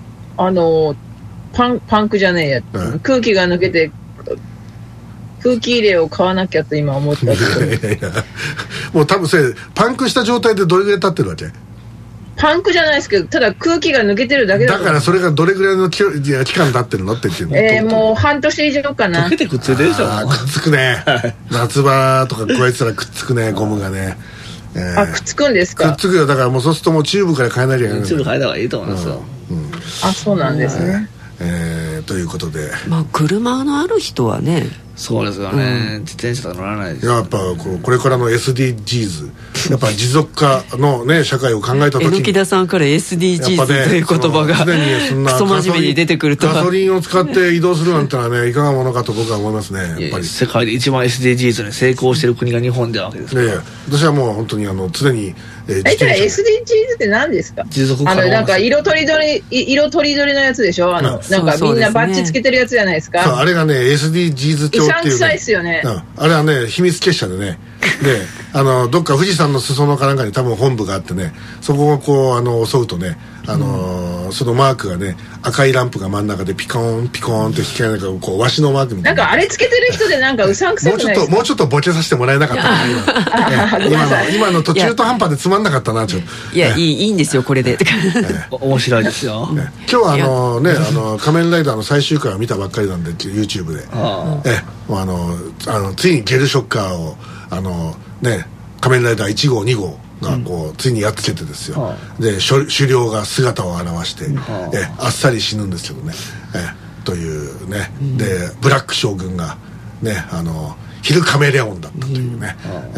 パンクじゃねえや、空気が抜けて空気入れを買わなきゃと今思ったけどもう多分それパンクした状態でどれぐらい経ってるわけ？ パンクじゃないですけど、ただ空気が抜けてるだけだから、それがどれぐらいの期間経ってるのって言ってるの？もう半年以上かな。 溶けてくっついてるでしょ。 くっつくね夏場とかこうやってたらくっつくね、ゴムがね。 くっつくんですか？ くっつくよ。だからもうそうするともうチューブから変えなきゃいけない。 チューブ変えた方がいいと思いますよ。 そうなんですね。 ということで、 車のある人はね、 そうですよね、自転車とか乗らないですよ。 やっぱこれからの SDGs やっぱ持続化のね社会を考えた時に、 榎田さんから SDGs という言葉がクソ真面目に出てくると、 ガソリンを使って移動するなんてのはねいかがものかと僕は思いますね。やっぱり世界で一番 SDGs に成功してる国が日本ではわけですから、 私はもう本当に常にじゃあ SDGs って何ですか？ 持続可能なんか色とりどりのやつでしょ。なんかみんなバッチつけてるやつじゃないですか。 あれがね SDGs 帳っていう、 臭いっすよね。 あれはね秘密結社でねでどっか富士山の裾野かなんかに多分本部があってね、そこをこう襲うとねそのマークがね赤いランプが真ん中でピコーンピコーンって光りながらこうワシのマークみたいな。 なんかあれつけてる人でなんかうさんくさくないですか？ もうちょっとボケさせてもらえなかったな今の途中途半端でつまんなかったな。ちょっといやいいんですよこれで面白いですよ。 今日は仮面ライダーの最終回を見たばっかりなんで YouTube でついにゲルショッカーを仮面ライダー1号2号がこうついにやってきてですよ、で狩猟が姿を現して、あっさり死ぬんですけどね、というね、でブラック将軍がねヒルカメレオンだったというね、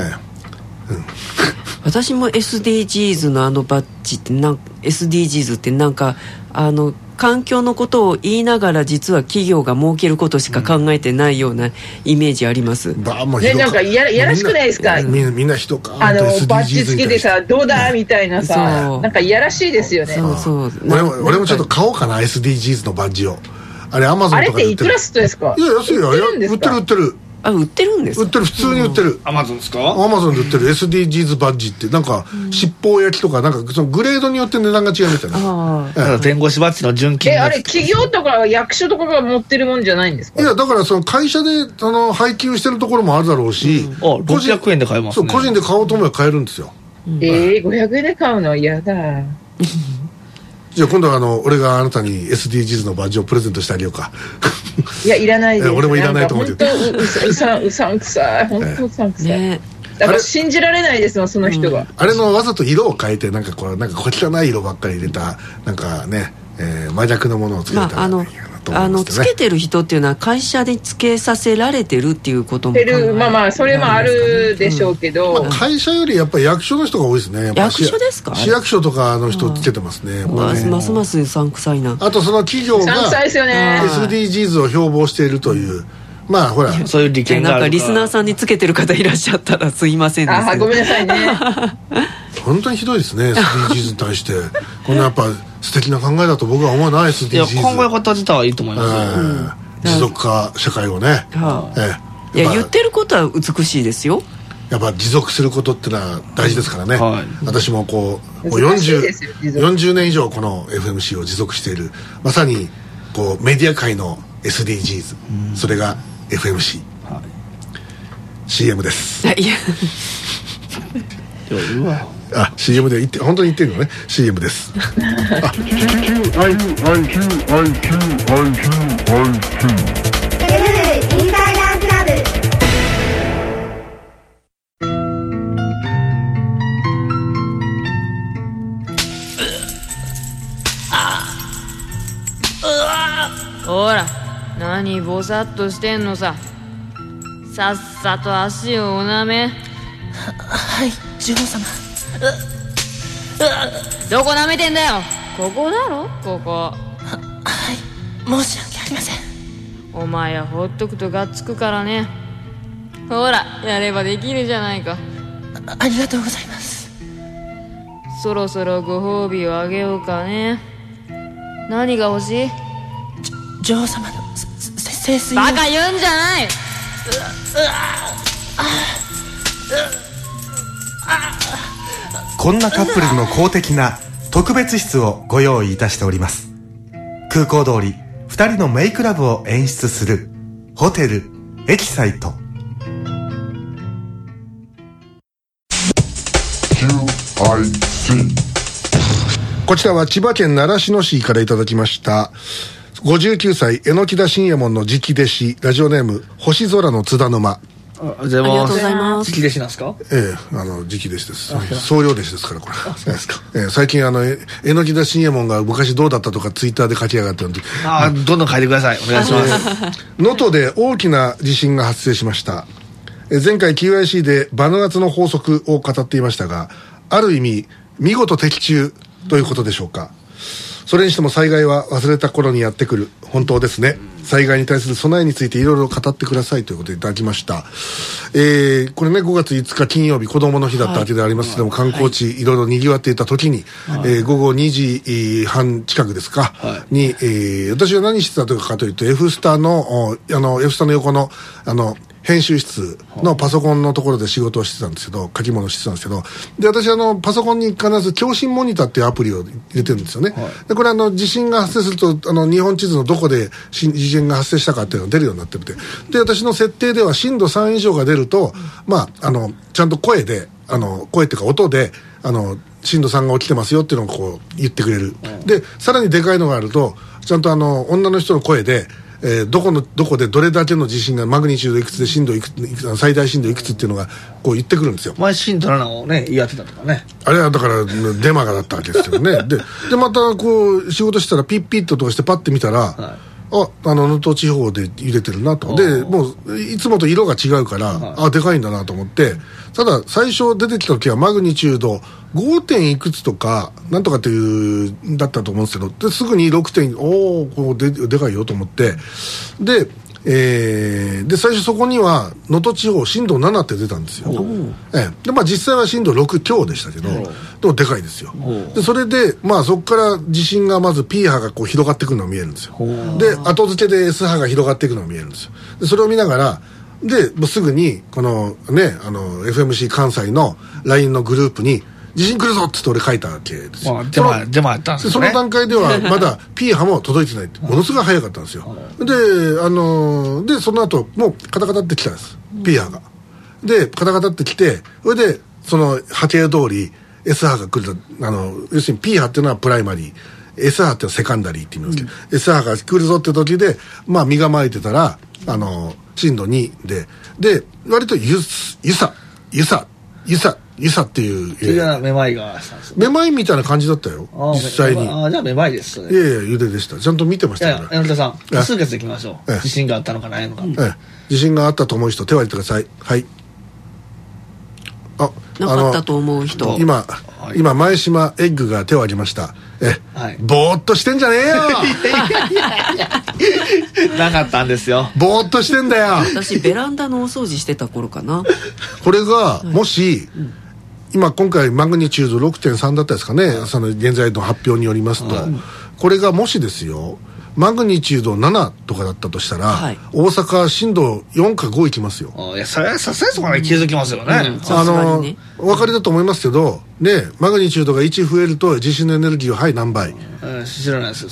私も SDGs のバッジって SDGs ってなんか環境のことを言いながら実は企業が儲けることしか考えてないようなイメージあります、 なんかやらしくないですか、 みんな人かバッジつけてさどうだみたいなさ、なんかいやらしいですよね。 俺もちょっと買おうかな SDGs のバッジを。あれ Amazon とかで売ってる。あれっていくらすとですか。 いや安いよ、売ってる売ってるんですか。 売ってる、普通に売ってる。 アマゾンですか。 アマゾンで売ってる SDGs バッジってなんか七宝焼きとかなんかそのグレードによって値段が違うみたいな。 弁護士バッジの純金。 あれ企業とか役所とかが持ってるもんじゃないんですか。 いやだからその会社で配給してるところもあるだろうし、 600円で買えますね。 そう個人で買おうと思えば買えるんですよ。 500円で買うの嫌だ。 じゃあ今度は俺があなたに SDGs のバッジをプレゼントしてあげようか。 いやいらないです。 俺もいらないと思ってる。 本当うさんくさい、本当うさんくさい。だから信じられないですよその人が。 あれのわざと色を変えてなんかこ汚い色ばっかり入れたなんかね、真逆のものをつけたらいいかなと思いますね。 つけてる人っていうのは会社でつけさせられてるっていうこともまあそれもあるでしょうけど、 会社よりやっぱり役所の人が多いですね。 役所ですか。 市役所とかの人つけてますね。 ますますうさんくさいな。 あとその企業が SDGs を標榜しているという、まあほらそういう利権があるから。 なんかリスナーさんにつけてる方いらっしゃったらすいませんですけど。 ごめんなさいね。 本当にひどいですね SDGs に対してこんなやっぱ素敵な考えだと僕は思わない。 SDGs いや考え方自体はいいと思います、 持続化社会をね、 いや言ってることは美しいですよ。 やっぱ持続することってのは大事ですからね、私ももう40年以上この FMC を持続しているまさにメディア界の SDGs、それが FMC、CM です。CM で本当に言ってるのね。 CM です。 ほら何ぼさっとしてんのさ。さっさと足をおなめ。 はい女王様。 どこ舐めてんだよ。ここだろここ。 はい申し訳ありません。 お前はほっとくとがっつくからね。ほらやればできるじゃないか。 ありがとうございます。 そろそろご褒美をあげようかね。何が欲しい。 女王様の聖水を。 バカ言うんじゃない。 こんなカップルにも公的な特別室をご用意いたしております。空港通り2人のメイクラブを演出するホテルエキサイト。 こちらは千葉県習志野市からいただきました59歳榎田信右衛門の直弟子、ラジオネーム星空の津田沼。 ありがとうございます。 直弟子なんですか。 直弟子です。総領弟子ですからこれ。最近榎田信右衛門が昔どうだったとかツイッターで書き上がってるんで、 どんどん書いてください。お願いします。 能登で大きな地震が発生しました。前回 QIC でバヌアツの法則を語っていましたが、ある意味見事的中ということでしょうか。それにしても災害は忘れた頃にやってくる。本当ですね。災害に対する備えについていろいろ語ってくださいということでいただきました。これね5月5日金曜日子どもの日だったわけでありますけども、観光地いろいろ賑わっていた時に、午後2時半近くですか、に、私は何してたかというと F スタの横の編集室のパソコンのところで仕事をしてたんですけど、書き物してたんですけど、で私パソコンに必ず共振モニターっていうアプリを入れてるんですよね、でこれ地震が発生すると日本地図のどこで地震が発生したかっていうのが出るようになってて、で私の設定では震度3以上が出るとちゃんと声っていうか音で震度3が起きてますよっていうのを言ってくれる、でさらにでかいのがあるとちゃんと女の人の声でどこでどれだけの地震がマグニチュードいくつで震度いくつ最大震度いくつっていうのがこう言ってくるんですよ。 前震度7をね言い当てたとかね。 あれはだからデマがだったわけですけどね。でまたこう仕事したらピッピッと通してパッて見たら、はい、能登地方で揺れてるなと。でもういつもと色が違うから、はい、でかいんだなと思って。ただ最初出てきた時はマグニチュード 5. 点いくつとかなんとかっていうだったと思うんですけど、ですぐに6点こう でかいよと思って、で最初そこには能登地方震度7って出たんですよ。で実際は震度6強でしたけど、でもでかいですよ。でそれでそこから地震がまず P 波がこう広がっていくのが見えるんですよ。で後付けで S 波が広がっていくのが見えるんですよ。でそれを見ながらでもうすぐにこのねFMC 関西の LINE のグループに地震来るぞって俺書いたわけですよ。 でもやったんですね。 その段階ではまだ P 波も届いてないってものすごい早かったんですよ。でその後もうカタカタってきたんです、P 波が。でカタカタってきて、それでその波形通り S 波が来ると要するに P 波っていうのはプライマリー、S 波っていうのはセカンダリーって言うんですけど、S 波が来るぞって時で身構えてたら震度2で割とゆさっていうそれがめまいがしたんです、 めまいみたいな感じだったよ実際に。 じゃあめまいですね。 いや揺れでした。ちゃんと見てましたから。 柳田さん多数決でいきましょう。地震があったのかないのか。 地震があったと思う人手を挙げてください。はい。 なかったと思う人。 今前島エッグが手を挙げました。ぼーっとしてんじゃねえよなかったんですよ。 ぼーっとしてんだよ。 私ベランダのお掃除してた頃かな。 これがもし、今回マグニチュード 6.3 だったですかね、その現在の発表によりますと、これがもしですよマグニチュード7とかだったとしたら、大阪震度4か5いきますよ。 いやさすがにそこまで気づきますよね。 お分かりだと思いますけどね、マグニチュードが1増えると地震のエネルギーは何倍？ 知らないですよ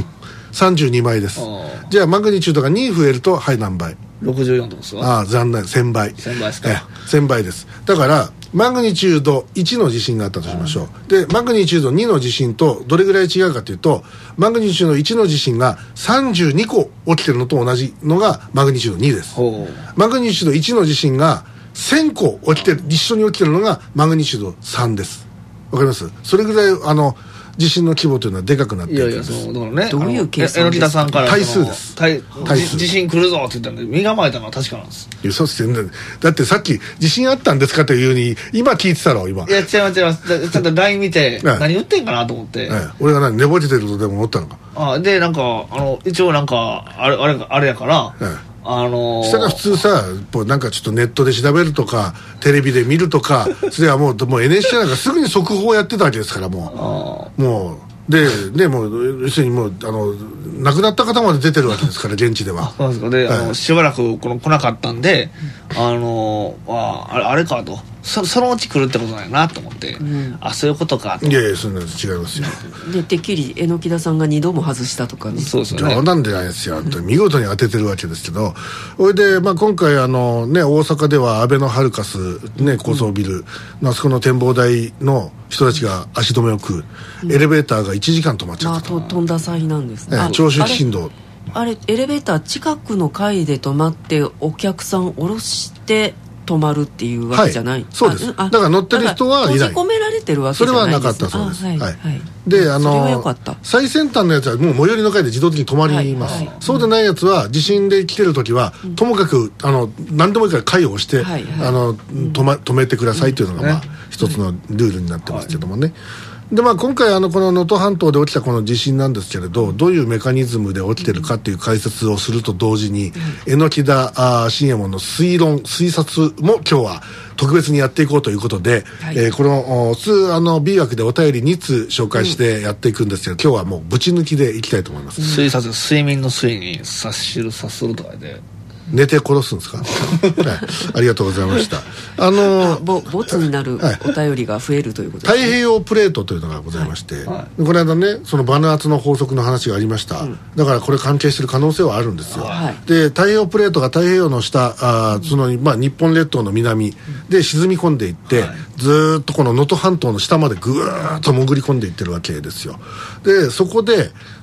32倍です。じゃあマグニチュードが2増えると何倍 ？64とですか？ 残念、1000倍。 1000倍ですか。 1000倍です。だからマグニチュード1の地震があったとしましょう。でマグニチュード2の地震とどれぐらい違うかというと、マグニチュード1の地震が32個起きてるのと同じのがマグニチュード2です。マグニチュード1の地震が1000個一緒に起きてるのがマグニチュード3です。わかります？それぐらい地震の規模というのはでかくなっているんです。 いやだからね、 どういう計算柳田さんから対数です。 地震来るぞって言ったんで身構えたのは確かなんです。 そうですね。だってさっき地震あったんですかというように今聞いてたろ今。 いや違いますちゃんと LINE 見て何言ってんかなと思って、 俺が寝ぼけてるとでも思ったのか。 でなんか一応なんかあれやから、 したら普通さなんかちょっとネットで調べるとかテレビで見るとかそれはもう NHK なんかすぐに速報やってたわけですからもうでもう要するにもう亡くなった方まで出てるわけですから現地では。 そうですか。で、しばらく来なかったんであれかとそのうち来るってことなんやなと思って、そういうことかと。 いやそんなの違いますよ。 でてっきり榎田さんが2度も外したとかね。 そうですよね。 冗談でないですよ見事に当ててるわけですけど、それで今回大阪ではアベノハルカス高層ビルのあそこの展望台の人たちが足止めを食う、エレベーターが1時間止まっちゃったと。 飛んだ際なんですね。 長周期振動あれエレベーター近くの階で止まってお客さん降ろして止まるっていうわけじゃない、 そうです。だから乗ってる人はいない。 閉じ込められてるわけじゃないです。 それはなかったそうです。 でそれはよかった。 最先端のやつはもう最寄りの階で自動的に止まります。そうでないやつは地震で来てる時はともかく何でもいいから階を押して止めてくださいというのが一つのルールになってますけどもね。で今回この能登半島で起きたこの地震なんですけれど、どういうメカニズムで起きてるかっていう解説をすると同時に、榎田信右衛門の推察も今日は特別にやっていこうということで、この普通B 枠でお便り2通紹介してやっていくんですけど、今日はもうぶち抜きでいきたいと思います。 推察、睡眠の睡に察するとかで寝て殺すんですかありがとうございました。 ボツになるお便りが増えるということです、 太平洋プレートというのがございまして、この間ねそのバヌアツの法則の話がありました、だからこれ関係している可能性はあるんですよ、で太平洋プレートが太平洋の下日本列島の南で沈み込んでいって、ずっとこの能登半島の下までぐーっと潜り込んでいってるわけですよ。でそこで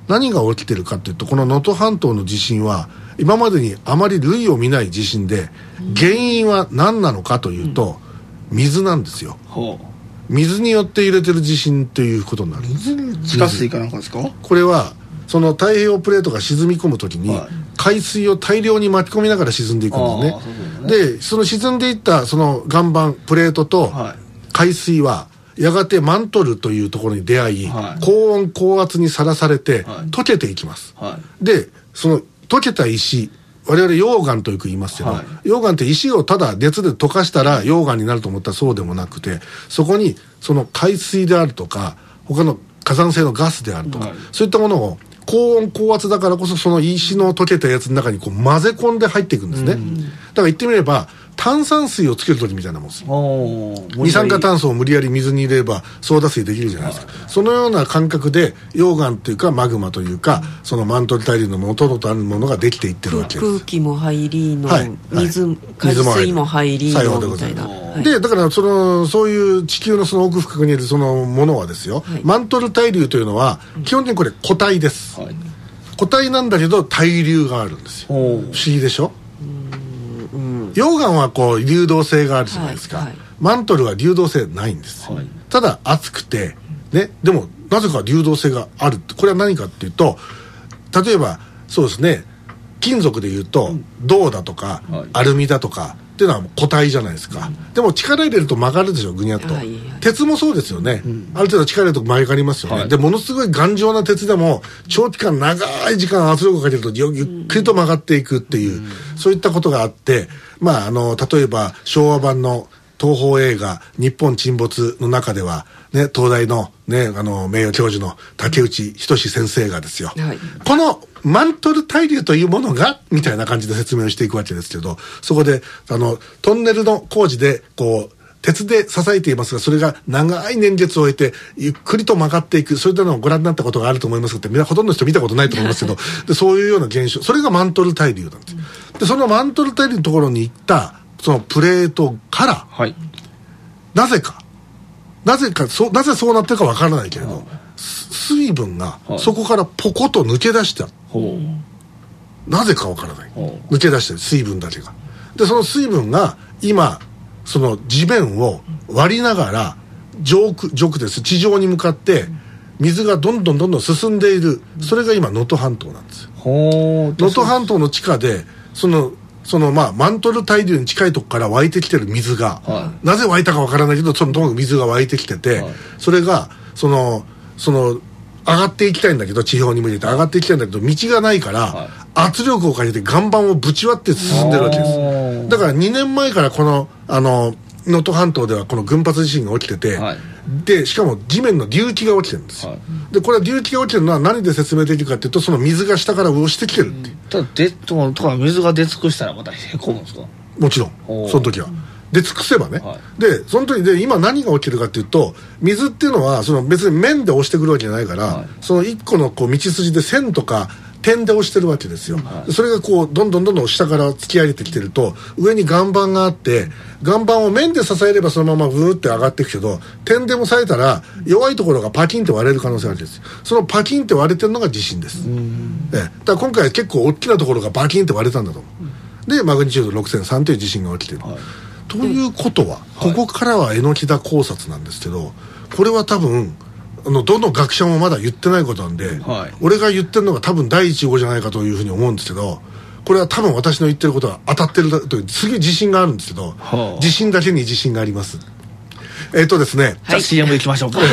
何が起きてるかっていうと、この能登半島の地震は今までにあまり類を見ない地震で、原因は何なのかというと、水なんですよ。水によって揺れてる地震ということになる。 地下水かなんかですか？ これはその太平洋プレートが沈み込むときに、海水を大量に巻き込みながら沈んでいくんですね。でその沈んでいったその岩盤プレートと海水はやがてマントルというところに出会い、高温高圧にさらされて溶けていきます。でその溶けた石、我々溶岩とよく言いますけど、溶岩って石をただ熱で溶かしたら溶岩になると思ったらそうでもなくて、そこにその海水であるとか他の火山性のガスであるとか、そういったものを高温高圧だからこそその石の溶けたやつの中にこう混ぜ込んで入っていくんですね。だから言ってみれば炭酸水をつける時みたいなもんです。二酸化炭素を無理やり水に入れればソーダ水できるじゃないですか。そのような感覚で溶岩というかマグマというか、そのマントル対流の元々あるものができていってるわけです。 空気も入りの、海水も入りのみたいな。 でだからそういう地球のその奥深くにいるそのものはですよ、マントル対流というのは基本的にこれ固体です。固体なんだけど対流があるんですよ。不思議でしょ。溶岩はこう流動性があるじゃないですか。マントルは流動性ないんです。ただ熱くてね、でもなぜか流動性がある。これは何かっていうと、例えばそうですね、金属でいうと銅だとかアルミだとかっていうのは固体じゃないですか。でも力入れると曲がるでしょ、ぐにゃっと。鉄もそうですよね。ある程度力入れると曲がりますよね。でものすごい頑丈な鉄でも長期間長い時間圧力をかけるとゆっくりと曲がっていくっていう、そういったことがあって、まあ例えば昭和版の東宝映画「日本沈没」の中では、ね、東大の、ね、名誉教授の竹内仁先生がですよ、このマントル対流というものがみたいな感じで説明をしていくわけですけど、そこでトンネルの工事でこう鉄で支えていますが、それが長い年月を経てゆっくりと曲がっていく、そういったのをご覧になったことがあると思いますが、ほとんどの人見たことないと思いますけどでそういうような現象、それがマントル対流なんです。でそのマントル対流のところに行ったそのプレートから、なぜなぜそうなってるかわからないけれど、水分がそこからポコッと抜け出した、なぜかわからない、抜け出してる水分だけが。でその水分が今その地面を割りながら上空です、地上に向かって水がどんどん進んでいる、それが今能登半島なんですよ。能登半島の地下でそのマントル対流に近いとこから湧いてきてる水が、なぜ湧いたかわからないけどとにかく水が湧いてきてて、それがその上がっていきたいんだけど、地表に向けて上がっていきたいんだけど道がないから、圧力をかけて岩盤をぶち割って進んでるわけです。だから2年前からこの能登半島ではこの群発地震が起きてて、でしかも地面の隆起が起きてるんですよ。でこれは隆起が起きてるのは何で説明できるかっていうと、その水が下から押してきてるっていう。 ただ水が出尽くしたらまたへこむんですか？ もちろんその時は出尽くせばね、でその時で今何が起きるかっていうと、水っていうのはその別に面で押してくるわけじゃないから、その一個のこう道筋で線とか点で押してるわけですよ。それがこうどんどん下から突き上げてきてると、上に岩盤があって、岩盤を面で支えればそのままブーって上がっていくけど、点で押さえたら弱いところがパキンって割れる可能性があるんです。そのパキンって割れてるのが地震です。だから今回は結構大きなところがパキンって割れたんだと思う。でマグニチュード 6.3 という地震が起きてる、ということは、ここからは榎田考察なんですけど、これは多分どの学者もまだ言ってないことなんで、俺が言ってるのが多分第一号じゃないかというふうに思うんですけど、これは多分私の言ってることが当たってるという、すげえ自信があるんですけど、自信だけに自信があります。ですね、 じゃあ CM 行きましょうか。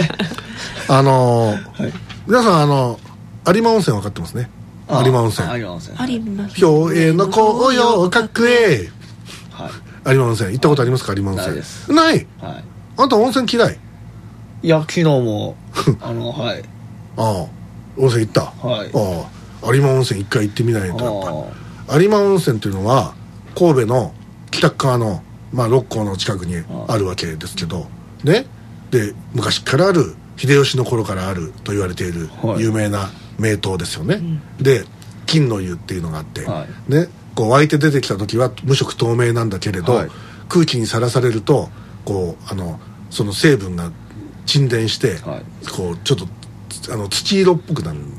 皆さん有馬温泉分かってますね。有馬温泉、氷栄の紅葉角へ、有馬温泉行ったことありますか？有馬温泉ない。あんた温泉嫌い？ いや昨日も温泉行った。有馬温泉一回行ってみないと。やっぱり有馬温泉というのは神戸の北側の六甲の近くにあるわけですけどね。で昔からある、秀吉の頃からあると言われている有名な名湯ですよね。で金の湯っていうのがあって、ね、こう湧いて出てきた時は無色透明なんだけれど、空気にさらされるとこうその成分が沈殿して、こうちょっと土色っぽくなるん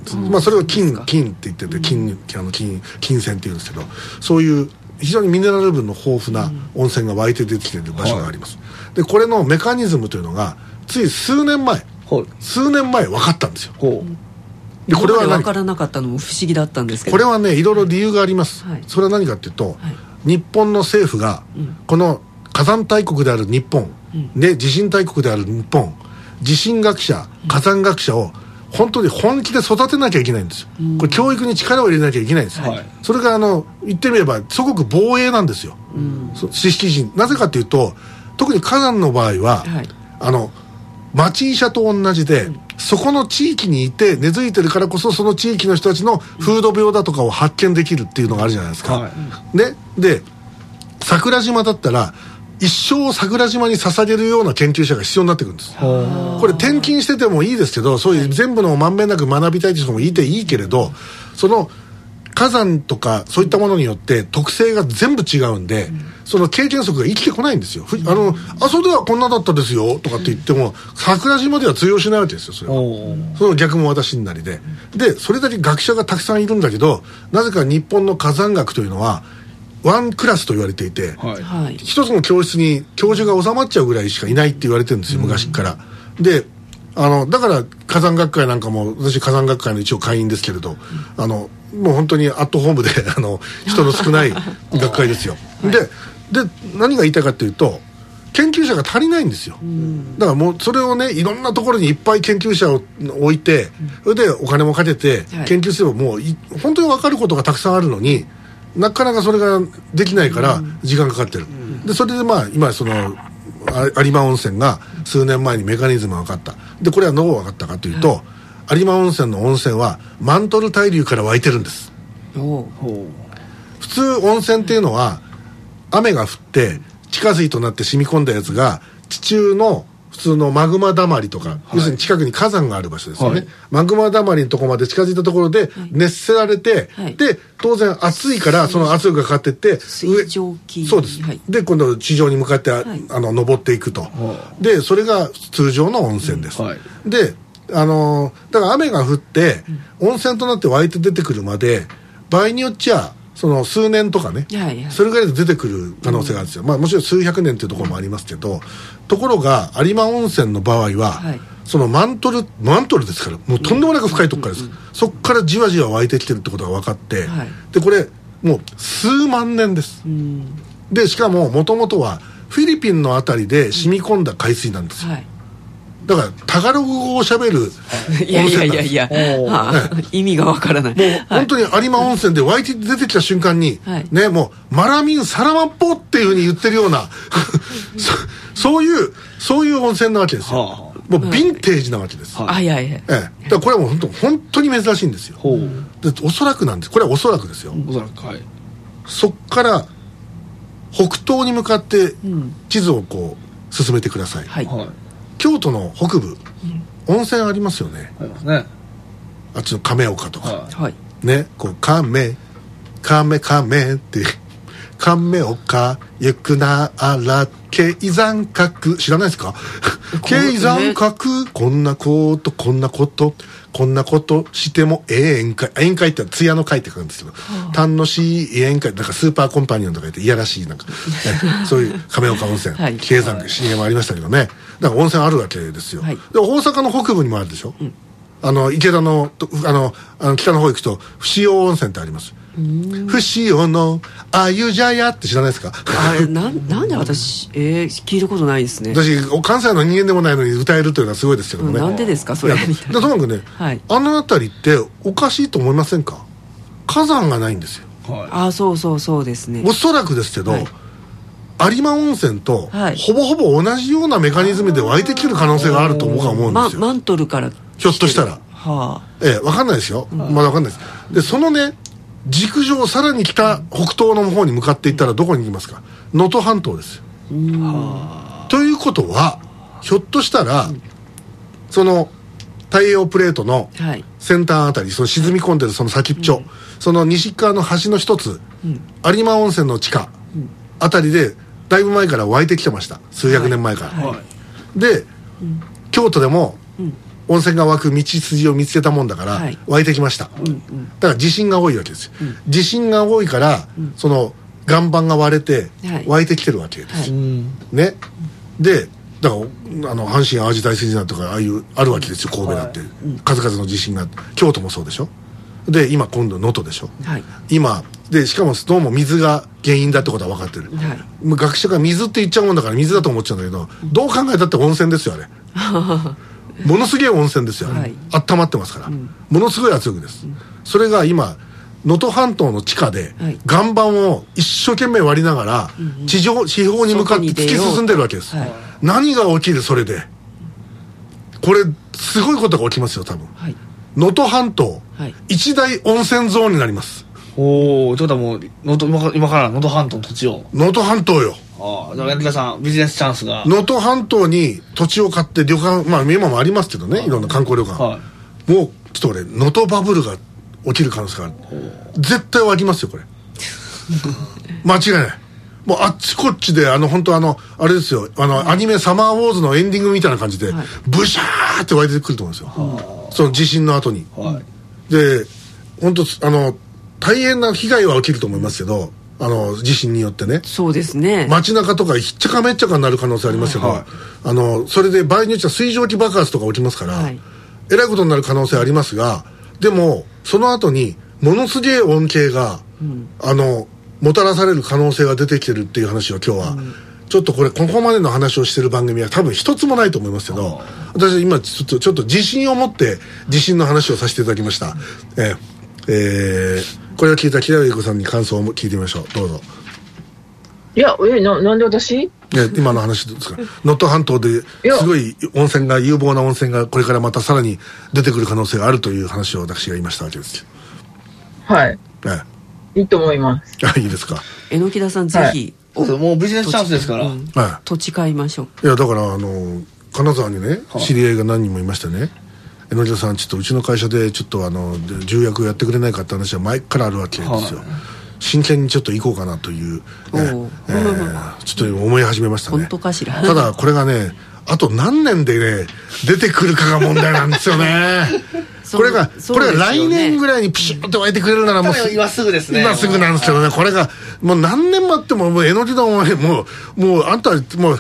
まあ、それを金って言ってて金泉っていうんですけど、そういう非常にミネラル分の豊富な温泉が湧いて出てきている場所があります、でこれのメカニズムというのがつい数年前分かったんですよ。 でこれは分からなかったのも不思議だったんですけど、 これはねいろいろ理由があります、それは何かっていうと、日本の政府がこの火山大国である日本、で地震大国である日本、地震学者火山学者を本当に本気で育てなきゃいけないんですよ、これ教育に力を入れなきゃいけないんですよ、それが言ってみれば祖国防衛なんですよ、知識人。なぜかというと特に火山の場合は、町医者と同じで、そこの地域にいて根付いてるからこそその地域の人たちの風土病だとかを発見できるっていうのがあるじゃないですか、で桜島だったら一生桜島に捧げるような研究者が必要になってくるんです。これ転勤しててもいいですけど、そういう全部のまんべんなく学びたい人もいていいけれど、その火山とかそういったものによって特性が全部違うんで、その経験則が生きてこないんですよ。阿蘇ではこんなだったですよとかって言っても桜島では通用しないわけですよ。それはその逆も私になりで、それだけ学者がたくさんいるんだけど、なぜか日本の火山学というのはワンクラスと言われていて、一つの教室に教授が収まっちゃうぐらいしかいないって言われてるんですよ、昔から。でだから火山学会なんかも、私火山学会の一応会員ですけれど、もう本当にアットホームで人の少ない学会ですよ。で何が言いたいかというと、研究者が足りないんですよ。だからもうそれをね、いろんなところにいっぱい研究者を置いて、それでお金もかけて研究すればもう本当に分かることがたくさんあるのに、なかなかそれができないから時間かかってる。でそれで今その有馬温泉が数年前にメカニズムが分かった。でこれはどう分かったかというと、有馬温泉の温泉はマントル対流から湧いてるんです。普通温泉っていうのは雨が降って地下水となって染み込んだやつが地中の普通のマグマだまりとか、要するに近くに火山がある場所ですよね、マグマだまりのところまで近づいたところで熱せられて、で当然暑いからその圧力がかかっていって水蒸気、 そうです、で今度地上に向かって登っていくと、でそれが通常の温泉です、でだから雨が降って温泉となって湧いて出てくるまで場合によっちゃその数年とかね、それぐらいで出てくる可能性があるんですよ、もちろん数百年というところもありますけど、ところが有馬温泉の場合は、そのマントルですから、もうとんでもなく深いところからです、そこからじわじわ湧いてきてるってことが分かって、でこれもう数万年です、でしかももともとはフィリピンのあたりで染み込んだ海水なんですよ、だからタガログ語をしゃべる温泉なんです。 いや意味がわからない。 もう本当に有馬温泉で湧いて出てきた瞬間に、ね、もうマラミンサラマッポっていうふうに言ってるようなそういう温泉なわけですよ。もうヴィンテージなわけです。だからこれはもう本当に珍しいんですよ。でおそらくなんです。これはおそらくですよ。そっから北東に向かって地図をこう進めてください。京都の北部、温泉ありますよね。あっちの亀岡とか、ね、こう亀って亀岡行くなあら経山閣、知らないですか？経山閣、こんなことしても宴会、宴会って艶の会って書くんですけど、楽しい宴会、なんかスーパーコンパニオンとか言っていやらしいなんか、そういう亀岡温泉、経山閣 CM ありましたけどね。だから温泉あるわけですよ。で大阪の北部にもあるでしょ。池田の北の方行くと伏尾温泉ってあります。伏尾のあゆじゃやって知らないですか？ なんで私聞いたことないですね。 私関西の人間でもないのに歌えるというのはすごいですけどね。 なんでですかそれ。 ともかくね、あの辺りっておかしいと思いませんか？火山がないんですよ。 そうですね。 おそらくですけど、有馬温泉とほぼほぼ同じようなメカニズムで湧いてくる可能性があると僕は思うんですよ。 マントルからひょっとしたら、分かんないですよ、まだ分かんないです。でそのね軸上さらに北東の方に向かっていったらどこに行きますか？能登半島ですよ。ということはひょっとしたら、その太平洋プレートの先端あたり、その沈み込んでるその先っちょ、その西側の端の一つ、有馬温泉の地下あたりでだいぶ前から湧いてきてました。数百年前から、で京都でも温泉が湧く道筋を見つけたもんだから、湧いてきました、だから地震が多いわけですよ、地震が多いから、その岩盤が割れて湧いてきてるわけです、ね。でだから阪神・淡路大震災とかあるわけですよ、神戸だって、数々の地震が。京都もそうでしょ。で今度能登でしょ、今でしかもどうも水が原因だってことは分かってる、学者が水って言っちゃうもんだから水だと思っちゃうんだけど、どう考えたって温泉ですよあれものすげえ温泉ですよ、温まってますから、ものすごい圧力です、それが今能登半島の地下で岩盤を一生懸命割りながら地表に向かって突き進んでるわけです、何が起きる。それでこれすごいことが起きますよ多分。能登半島、一大温泉ゾーンになります。 おお、ちょっともう今から能登半島の土地を。 能登半島よ。 ああ、じゃあ柳田さんビジネスチャンスが。 能登半島に土地を買って旅館、まあ今もありますけどね、いろんな観光旅館、もうちょっと俺能登バブルが起きる可能性がある。絶対湧きますよこれ間違いない。もうあっちこっちで本当あれですよ、アニメサマーウォーズのエンディングみたいな感じで、ブシャーって湧いてくると思うんですよ、その地震の後に、で本当大変な被害は起きると思いますけど、地震によってね。 そうですね。 街中とかひっちゃかめっちゃかになる可能性ありますけど、それで場合によっては水蒸気爆発とか起きますから、えらいことになる可能性ありますが、でもその後にものすげえ恩恵が、もたらされる可能性が出てきてるっていう話を今日は、ちょっとここまでの話をしてる番組は多分一つもないと思いますけど、私は今ちょっと自信を持って地震の話をさせていただきました。これを聞いた平井子さんに感想を聞いてみましょう。どうぞ。 いや、なんで私？ 今の話ですか。能登半島ですごい有望な温泉がこれからまたさらに出てくる可能性があるという話を私が言いましたわけですよ。 はい。いいと思います。 いいですか。 榎田さんぜひ、 もうビジネスチャンスですから、 土地買いましょう。 いやだから金沢にね、知り合いが何人もいましてね、榎田さんちょっとうちの会社でちょっと重役やってくれないかって話は前からあるわけですよ、真剣にちょっと行こうかなという、ちょっと思い始めましたね。 本当かしら。 ただこれがね、あと何年でね出てくるかが問題なんですよねこれが来年ぐらいにピシッと湧いてくれるならもう今すぐですね。 今すぐなんですけどね、これがもう何年待っても榎田お前もうあんたもう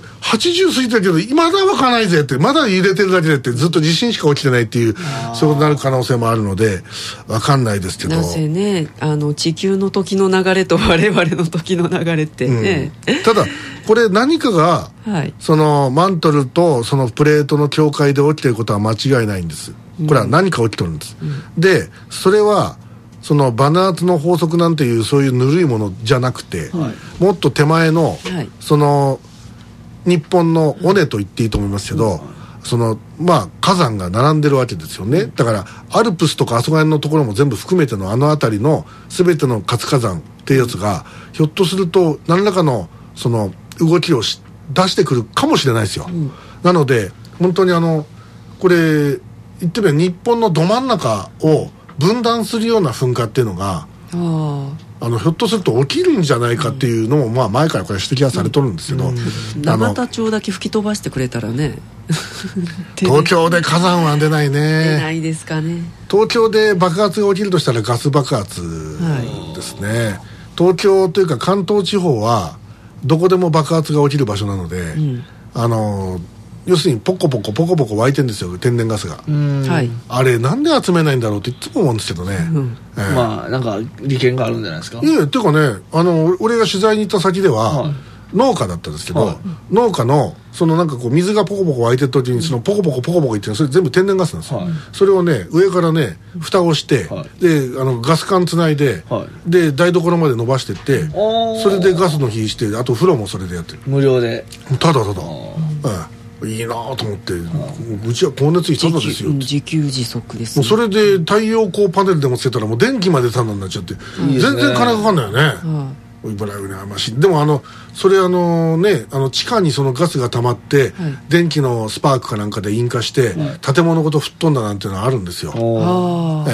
80過ぎてるけどまだ湧かないぜって、まだ入れてるだけでって、ずっと地震しか起きてないっていう、そうになる可能性もあるので分かんないですけど、 なぜね地球の時の流れと我々の時の流れってね、 ただこれ何かが、そのマントルとそのプレートの境界で起きてることは間違いないんです。これは何か起きてるんです、でそれはそのバナーツの法則なんていうそういうぬるいものじゃなくて、もっと手前の、その日本の尾根と言っていいと思いますけど、その火山が並んでるわけですよね。だからアルプスとかあそこら辺のところも全部含めての辺りの全ての活火山っていうやつがひょっとすると何らかのその動きを出してくるかもしれないですよ、なので本当にこれ言ってみれば日本のど真ん中を分断するような噴火っていうのがひょっとすると起きるんじゃないかっていうのも、前からこれ指摘はされとるんですけど、 永田町だけ吹き飛ばしてくれたらね東京で火山は出ないね。 出ないですかね。 東京で爆発が起きるとしたらガス爆発ですね、東京というか関東地方はどこでも爆発が起きる場所なので、要するにポコポコ湧いてるんですよ、天然ガスが。あれなんで集めないんだろうっていつも思うんですけどね、 なんか利権があるんじゃないですか。 っていうかね、俺が取材に行った先では、農家だったんですけど、農家のそのなんかこう水がポコポコ湧いてる時にそのポコポコいってるの、それ全部天然ガスなんですよ、それをね上からね蓋をして、でガス管つないで、で台所まで伸ばしてって、それでガスの火して、あと風呂もそれでやってる、無料で、 ただいいなと思って、うちは光熱費ただですよ、 自給自足です、 ね、それで太陽光パネルでもつけたらもう電気までタダになっちゃって、全然金かかんないよね、でもそれ地下にそのガスが溜まって、電気のスパークかなんかで引火して、建物ごと吹っ飛んだなんていうのはあるんですよ、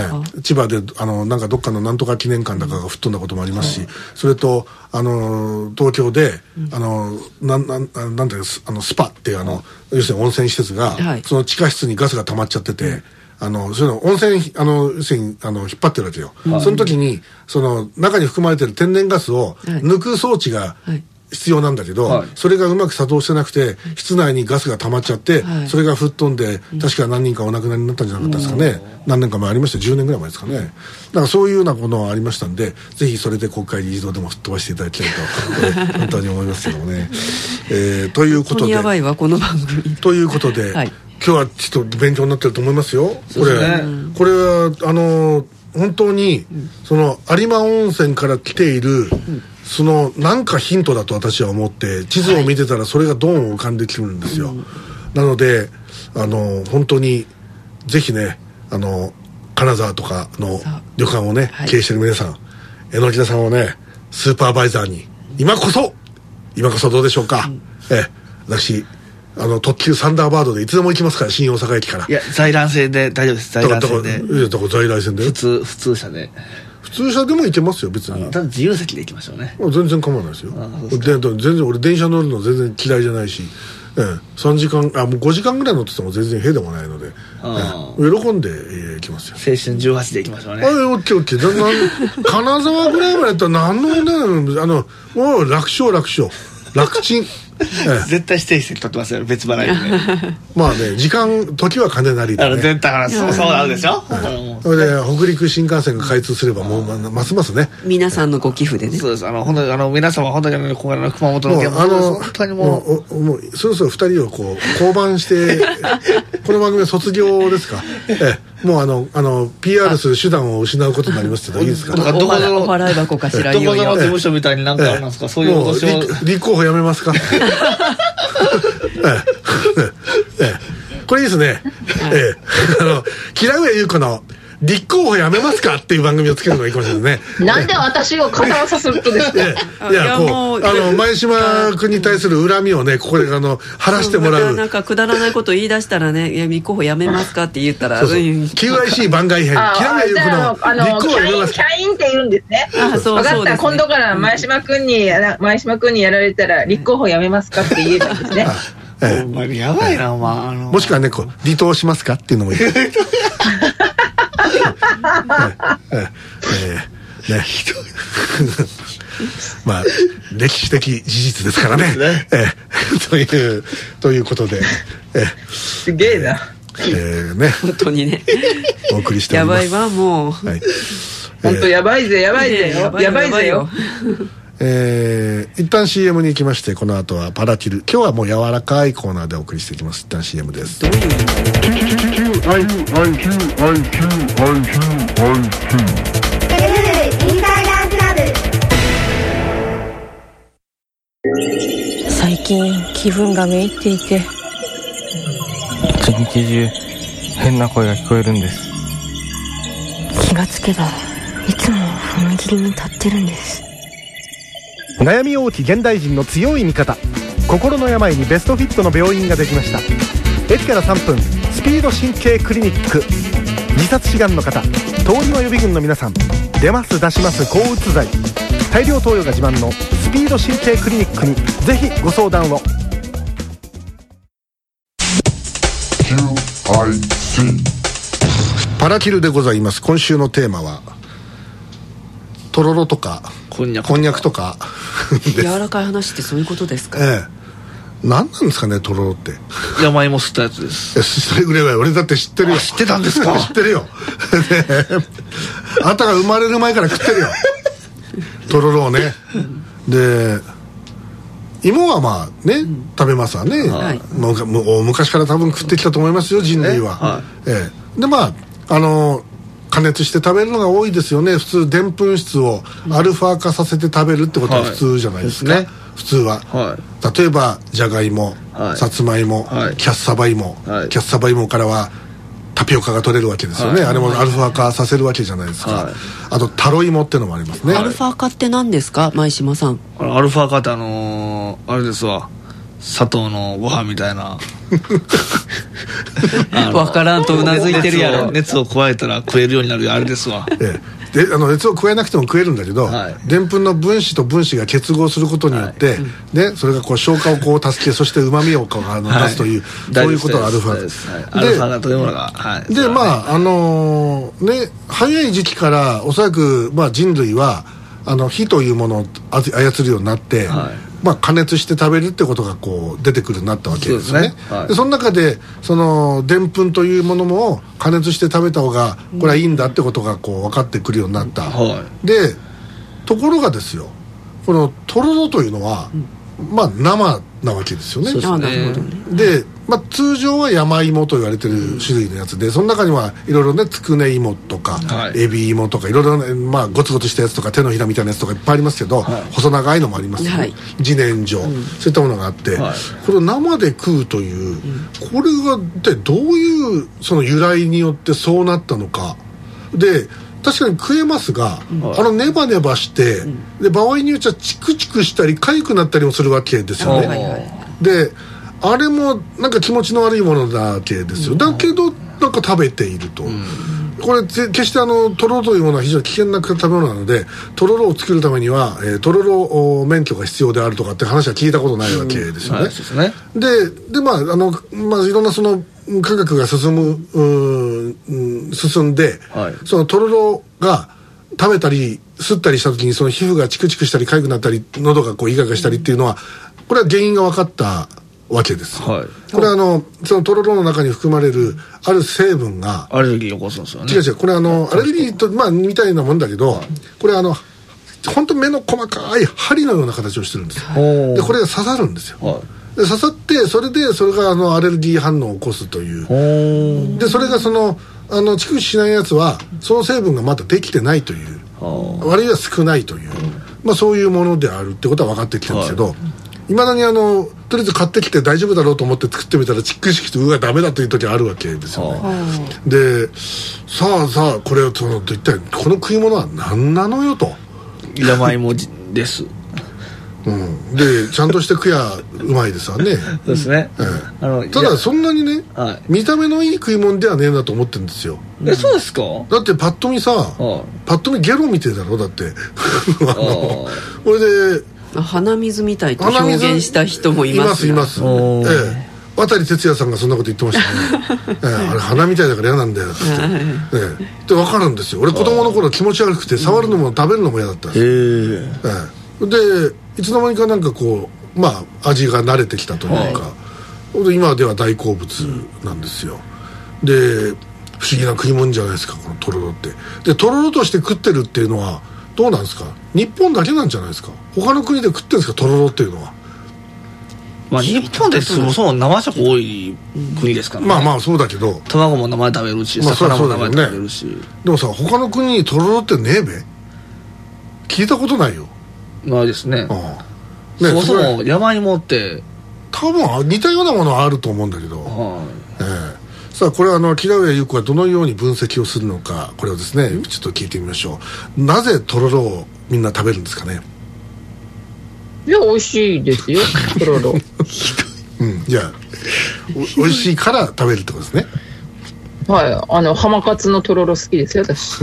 千葉でなんかどっかのなんとか記念館だかが吹っ飛んだこともありますし、それと東京でなんていうスパっていう要するに温泉施設が、その地下室にガスが溜まっちゃってて、そういうの温泉要するに引っ張ってるわけよ、その時にその中に含まれてる天然ガスを抜く装置が必要なんだけど、それがうまく作動してなくて室内にガスが溜まっちゃって、それが吹っ飛んで確か何人かお亡くなりになったんじゃなかったですかね、何年か前ありました、10年ぐらい前ですかね。だからそういうようなものがありましたんで、ぜひそれで国会議事堂でも吹っ飛ばしていただきたいと本当に思いますけどもね。ということで、 やばいわこの番組ということで、今日はちょっと勉強になってると思いますよ。これは本当にその有馬温泉から来ているそのなんかヒントだと私は思って、地図を見てたらそれがドーン浮かんできてるんですよ、なので本当にぜひね金沢とかの旅館をね、経営してる皆さん、榎田さんをねスーパーバイザーに今こそどうでしょうか、私特急サンダーバードでいつでも行きますから、新大阪駅から。 いや在来線で大丈夫です。在来線でだから在来線で普通車でも行けますよ別に。 ただ自由席で行きましょうね。 全然構わないですよ。全然俺電車乗るの全然嫌いじゃないし、3時間もう5時間ぐらい乗ってても全然へでもないので、喜んで行きますよ。 青春18で行きましょうね。 オッケー金沢ぐらいまでやったら何のもう楽ちん絶対指定席取ってますよ、別払いでまあね、時は金なりでね、 絶対そうなるでしょ。 それで北陸新幹線が開通すればもうますますね、 皆さんのご寄付でね。 そうです。本当に皆様本当にここの熊本の県本当にもうそろそろ2人をこう降板してこの番組は卒業ですか。もうPR する手段を失うことになりますけどいいですか。 お払い箱かしら。 どこぞの事務所みたいになんかあるんですか、そういう脅しを。 立候補やめますか。これいいですね。木田上優子の立候補やめますかっていう番組をつけるのがいいかもしれないね。 なんで私を加担させるとですね。 いやこう前島君に対する恨みをねここで晴らしてもらう。 なんかくだらないことを言い出したらね、いや立候補やめますかって言ったら、 QIC 番外編木田上優子の立候補やめますか。 キャインって言うんですね。分かった、今度から前島君にやられたら立候補やめますかって言えばですね。 やばいな、 もしくはね離党しますかっていうのもいい。まあ歴史的事実ですからね。ということで、 すげえな。 本当にね。 お送りしております。 やばいわもう。 本当やばいぜよ。 一旦 CM に行きまして、この後はパラキル、今日はもう柔らかいコーナーでお送りしていきます。一旦 CM です。 最近気分がめいっていて、 一日中変な声が聞こえるんです。 気がつけばいつも踏切に立ってるんです。 悩み多き現代人の強い味方、心の病にベストフィットの病院ができました。駅から3分、スピード神経クリニック。自殺志願の方、通りの予備軍の皆さん、出ます出します抗うつ剤、大量投与が自慢のスピード神経クリニックにぜひご相談を。 QIC パラキルでございます。今週のテーマはとろろとかこんにゃくとか柔らかい話ってそういうことですか。 何なんですかね、とろろって。 山芋吸ったやつです。 それぐらいは俺だって知ってるよ。 知ってたんですか。 知ってるよ。あなたが生まれる前から食ってるよ、とろろをね。で芋はまあね、食べますわね、もう昔から多分食ってきたと思いますよ、人類は。でまあ加熱して食べるのが多いですよね。普通でんぷん質をアルファ化させて食べるってことは普通じゃないですか、普通は。例えばじゃがいも、さつまいも、キャッサバイモ、キャッサバイモからはタピオカが取れるわけですよね、あれもアルファ化させるわけじゃないですか。あとタロイモってのもありますね。 アルファ化って何ですか、前島さん。 アルファ化ってあれですわ、 砂糖のご飯みたいな分からんとうなずいてるやろ。 熱を加えたら食えるようになるあれですわ。 で熱を加えなくても食えるんだけどでんぷんの分子と分子が結合することによってでそれがこう消化をこう助けそしてうまみを出すというそういうことがアルファです。 アルファというものがでまあね早い時期からおそらくまあ人類は火というものを操るようになって、まあ、加熱して食べるってことがこう出てくるようになったわけですよね。でその中でそのでんぷんというものも加熱して食べた方がこれはいいんだってことがこう分かってくるようになった、でところがですよこのとろろというのは、まあ生なわけですよね。で、まあ、通常は山芋と言われてる種類のやつでその中にはいろいろねつくね芋とか、エビ芋とかいろいろ、ね、まあゴツゴツしたやつとか手のひらみたいなやつとかいっぱいありますけど、細長いのもありますよね、自然薯、そういったものがあって、これを生で食うという、これがでどういうその由来によってそうなったのかで確かに食えますが、ネバネバして、で場合によっちゃチクチクしたり痒くなったりもするわけですよね。であれもなんか気持ちの悪いものだけですよ。だけどなんか食べていると、これ決してとろろというものは非常に危険な食べ物なのでとろろを作るためには、とろろ免許が必要であるとかって話は聞いたことないわけですよね。でまあまあいろんなその科学が進んで、そのとろろが食べたり吸ったりした時にその皮膚がチクチクしたり痒くなったり喉がこうイガイガしたりっていうのはこれは原因が分かったわけです、これはそのとろろの中に含まれるある成分がアレルギーを起こすんですよね。 違うこれアレルギーとまあみたいなもんだけど、これ本当目の細かい針のような形をしてるんですよ。でこれが刺さるんですよ、で刺さってそれがアレルギー反応を起こすというでそれがチクチクしないやつはその成分がまだできてないというあるいは少ないという、まあ、そういうものであるってことは分かってきたんですけどいまだにとりあえず買ってきて大丈夫だろうと思って作ってみたらチクチクしてうわダメだという時あるわけですよね。でさあこれを一体この食い物は何なのよと。 山芋です。 でちゃんとして食やうまいですわね。 そうですね、 ただそんなにね、見た目のいい食い物ではねえなと思ってるんですよ。 そうですか。 だってパッと見さ、パッと見ゲロみてえだろだってこれで鼻水みたいと表現した人もいます。 います渡哲也さんがそんなこと言ってましたねあれ鼻みたいだから嫌なんだよってで分かるんですよ。俺子供の頃気持ち悪くて触るのも食べるのも嫌だったんですでいつの間にかなんかこうまあ味が慣れてきたというか、今では大好物なんですよ。で不思議な食い物じゃないですかこのとろろって。でとろろとして食ってるっていうのはどうなんですか。日本だけなんじゃないですか。他の国で食ってるんですかとろろっていうのは。 まあ日本でそもそも生食多い国ですからね。 まあそうだけど卵も生で食べるし魚も生で食べるし、 でもさ他の国にとろろってねえべ聞いたことないよ。 ないですね。そもそも山芋って多分似たようなものはあると思うんだけど、さあこれは木田上優子はどのように分析をするのかこれをですねちょっと聞いてみましょう。なぜとろろをみんな食べるんですかね。 いや美味しいですよとろろいや美味しいから食べるってことですね。 はい浜勝のとろろ好きですよ私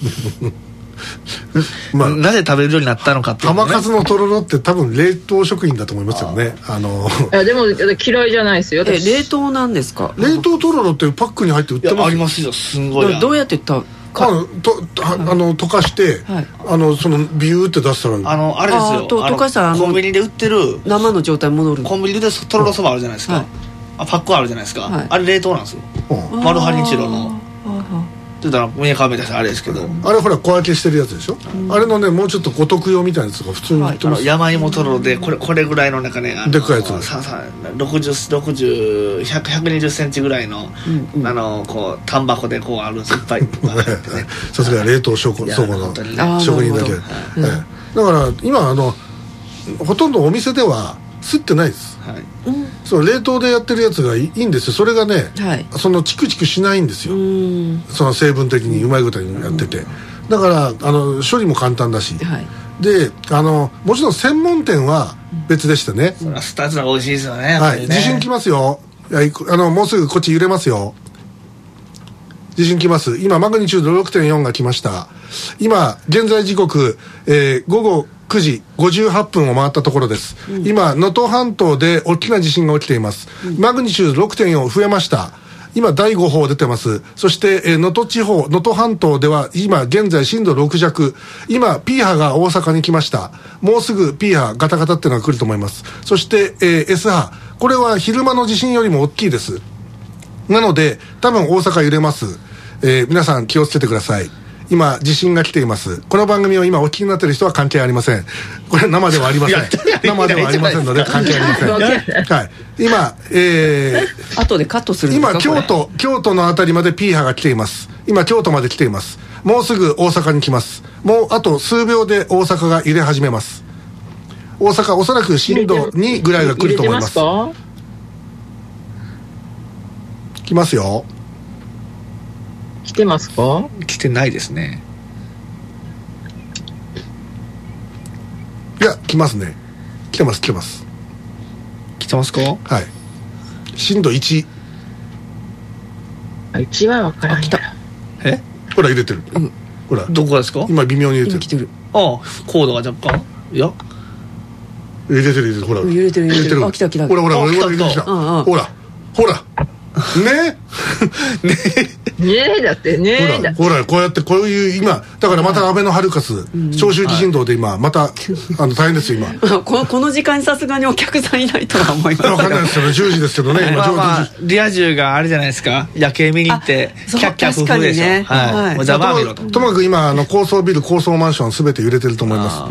まあ、なぜ食べるようになったのかっていう、 浜勝のとろろって多分冷凍食品だと思いますよね。 いやでも嫌いじゃないですよ。 冷凍なんですか。 冷凍とろろってパックに入って売ってます。 ありますよすんごい。 どうやって溶かして、そのビューって出したらあれですよ溶かしたらコンビニで売ってる生の状態に戻る。 コンビニでとろろそばあるじゃないですか、パックあるじゃないですか、あれ冷凍なんですよ。マルハニチロのって言ったらメーカーみたいなあれですけど、 あれほら小分けしてるやつでしょ、あれのねもうちょっとご特用みたいなやつが普通に売ってます。 山芋とろろでこれぐらいの中ねでっかいやつ 120センチぐらいのこう単箱でこうあるんですいっぱいさすが冷凍倉庫の職人だけだから今ほとんどお店では吸ってないです、その冷凍でやってるやつがいいんですよ。それがね、そのチクチクしないんですよ。その成分的にうまいことにやってて、だから処理も簡単だし、でもちろん専門店は別でしたね。 スターツが美味しいですよね。 はい、地震来ますよ。もうすぐこっち揺れますよ。地震来ます。今マグニチュード 6.4 が来ました。今現在時刻、午後9時58分を回ったところです。今能登半島で大きな地震が起きています。マグニチュード 6.4 増えました。今第5報出てます。そして能登地方、能登半島では今現在震度6弱。今 P 波が大阪に来ました。もうすぐ P 波ガタガタっていうのが来ると思います。そして、S 波、これは昼間の地震よりも大きいです。なので多分大阪揺れます。皆さん気をつけてください。今地震が来ています。この番組を今お聞きになっている人は関係ありません。これ生ではありません。生ではありませんので関係ありません。はい、今、 後でカットするんですか。 今京都のあたりまで P 波が来ています。今京都まで来ています。もうすぐ大阪に来ます。もうあと数秒で大阪が揺れ始めます。大阪おそらく震度2ぐらいが来ると思います。来ますよ。 来てますか。 来てないですね。 いや来ますね。来てます。来てますか。はい、震度1。 1は分からん。来た。 ほら入れてる、ほらどこですか。 今微妙に入れてる。 来てる。 ああ、高度が若干。いや入れてる。ほら揺れてる。あ、来た。 ほら入れてきた。ほらねだってね。 ほらこうやってこういう今だからまたアベノハルカス長周期振動で今また大変ですよ今。 この時間にさすがにお客さんいないとは思います。 分かんないですよね。10時ですけどね今。 リア充があれじゃないですか。夜景見に行ってキャッキャ夫婦でしょ。はい。 ザバー見ろと。ともかく今高層ビル高層マンション全て揺れてると思います。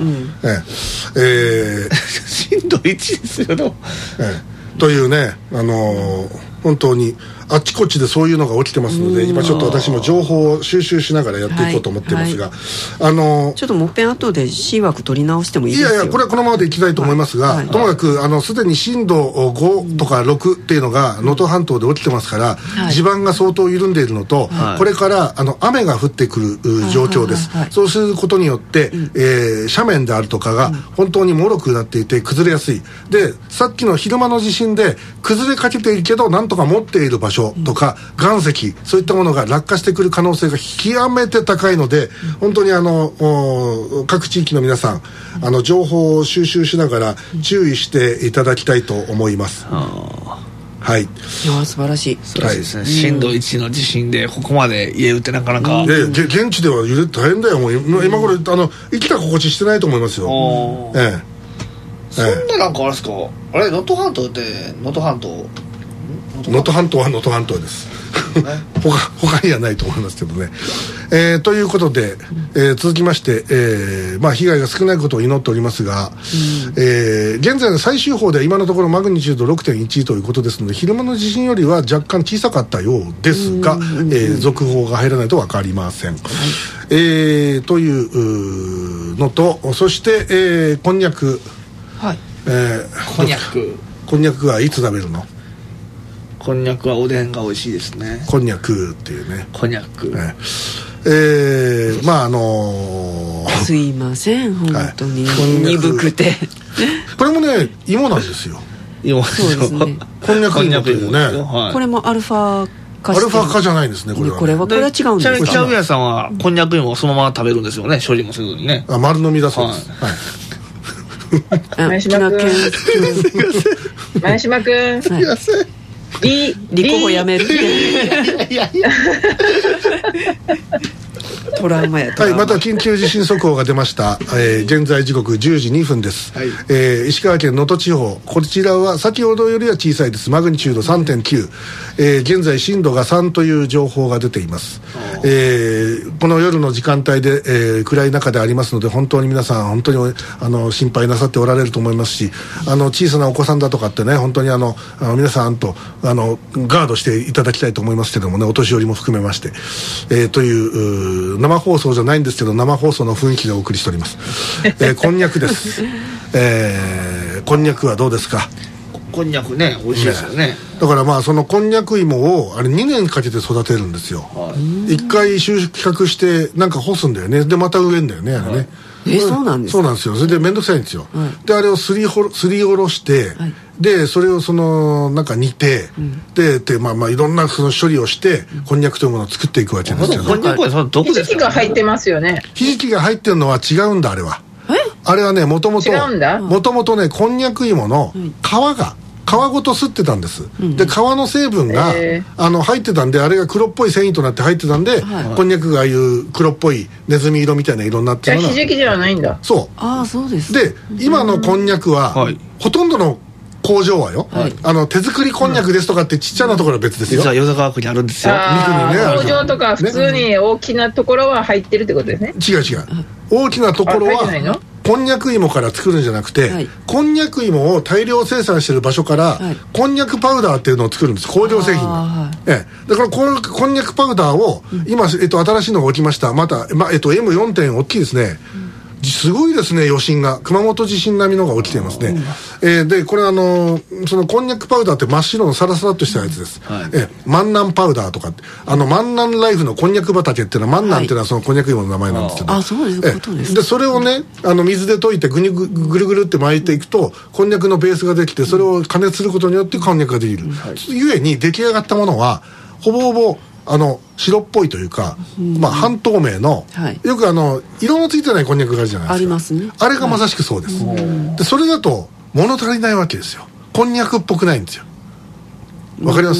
震度1ですよ。 というね本当にあちこちでそういうのが起きてますので今ちょっと私も情報を収集しながらやっていこうと思っていますが、 ちょっともっぺん後で C 枠取り直してもいいですよ。 いやこれはこのままでいきたいと思いますが、ともかくすでに震度5とか6っていうのが能登半島で起きてますから、地盤が相当緩んでいるのと、これから雨が降ってくる状況です。そうすることによって、斜面であるとかが本当に脆くなっていて崩れやすい。でさっきの昼間の地震で崩れかけているけどなんとか持っている場所とか岩石そういったものが落下してくる可能性が極めて高いので、本当に各地域の皆さん情報を収集しながら注意していただきたいと思います。はい。 いや素晴らしい。 そうですね。震度1の地震でここまで言えるってなかなか。 現地では揺れ大変だよ。もう今頃生きた心地してないと思いますよ。 そんななんかあれですか。あれ能登半島って能登半島は能登半島です他にはないと思いますけどね。ということで、続きまして、被害が少ないことを祈っておりますが、現在の最終報では今のところマグニチュード 6.1 ということですので昼間の地震よりは若干小さかったようですが、続報が入らないと分かりません。というのと、そして、こんにゃく、 こんにゃくはいつ食べるの？ こんにゃくはおでんが美味しいですね。 こんにゃくっていうね。 こんにゃく。 すいません本当に鈍くて。 これもね芋なんですよ。 芋。 そうですね。 こんにゃく芋というね。 これもアルファ化じゃないんですねこれは。 これは違うんです。 ちなみに北上さんはこんにゃく芋をそのまま食べるんですよね。処理もせずにね。 丸飲みだそうです。 前島君。前島君。 すみません。 立候補やめる。いやトラウマや。 はい、また緊急地震速報が出ました。現在時刻10時2分です。石川県能登地方、こちらは先ほどよりは小さいです。マグニチュード 3.9、現在震度が3という情報が出ています。この夜の時間帯で、暗い中でありますので本当に皆さん本当に心配なさっておられると思いますし、小さなお子さんだとかってね本当に皆さんとガードしていただきたいと思いますけどもね、お年寄りも含めまして、という生放送じゃないんですけど生放送の雰囲気でお送りしております。こんにゃくです。こんにゃくはどうですか？ こんにゃくね美味しいですよね。 だからまあそのこんにゃく芋をあれ2年かけて育てるんですよ。1回収穫してなんか干すんだよね。でまた植えんだよねあれね。 そうなんですか。 そうなんですよ。それで面倒くさいんですよ。であれをすりおろして、でそれをそのなんか煮て、でまあいろんなその処理をしてこんにゃくというものを作っていくわけですよ。 こんにゃくはどこですか？ ひじきが入ってますよね。 ひじきが入ってるのは違うんだあれは。あれはねもともとねこんにゃく芋の皮ごと吸ってたんです、で皮の成分が入ってたんで、あれが黒っぽい繊維となって入ってたんで、こんにゃくがああいう黒っぽいネズミ色みたいな色になってるのが。 じゃあひじきじゃないんだ。 そう。 そうです。 で今のこんにゃくは、ほとんどの工場はよ、手作りこんにゃくですとかってちっちゃなところは別ですよ。 実は淀川区にあるんですよ。 工場とか普通に大きなところは入ってるってことですね。 違う大きなところはこんにゃく芋から作るんじゃなくて、こんにゃく芋を大量生産している場所から、こんにゃくパウダーっていうのを作るんです。工業製品が。だからこんにゃくパウダーを今、新しいのが起きました。また、M4 点大きいですね。すごいですね、余震が熊本地震並みのが起きていますね。でこれそのこんにゃくパウダーって真っ白のサラサラっとしたやつです。万南パウダーとかって万南ライフのこんにゃく畑っていうのは万南っていうのはそのこんにゃく芋の名前なんですけど、 そういうことです。 でそれをね水で溶いてぐるぐるって巻いていくとこんにゃくのベースができて、それを加熱することによってこんにゃくができる。ゆえに出来上がったものはほぼほぼ白っぽいというか、半透明の、よく色のついてないこんにゃくがあるじゃないですか。 ありますね。 あれがまさしくそうです。でそれだと物足りないわけですよ。こんにゃくっぽくないんですよ。わかります？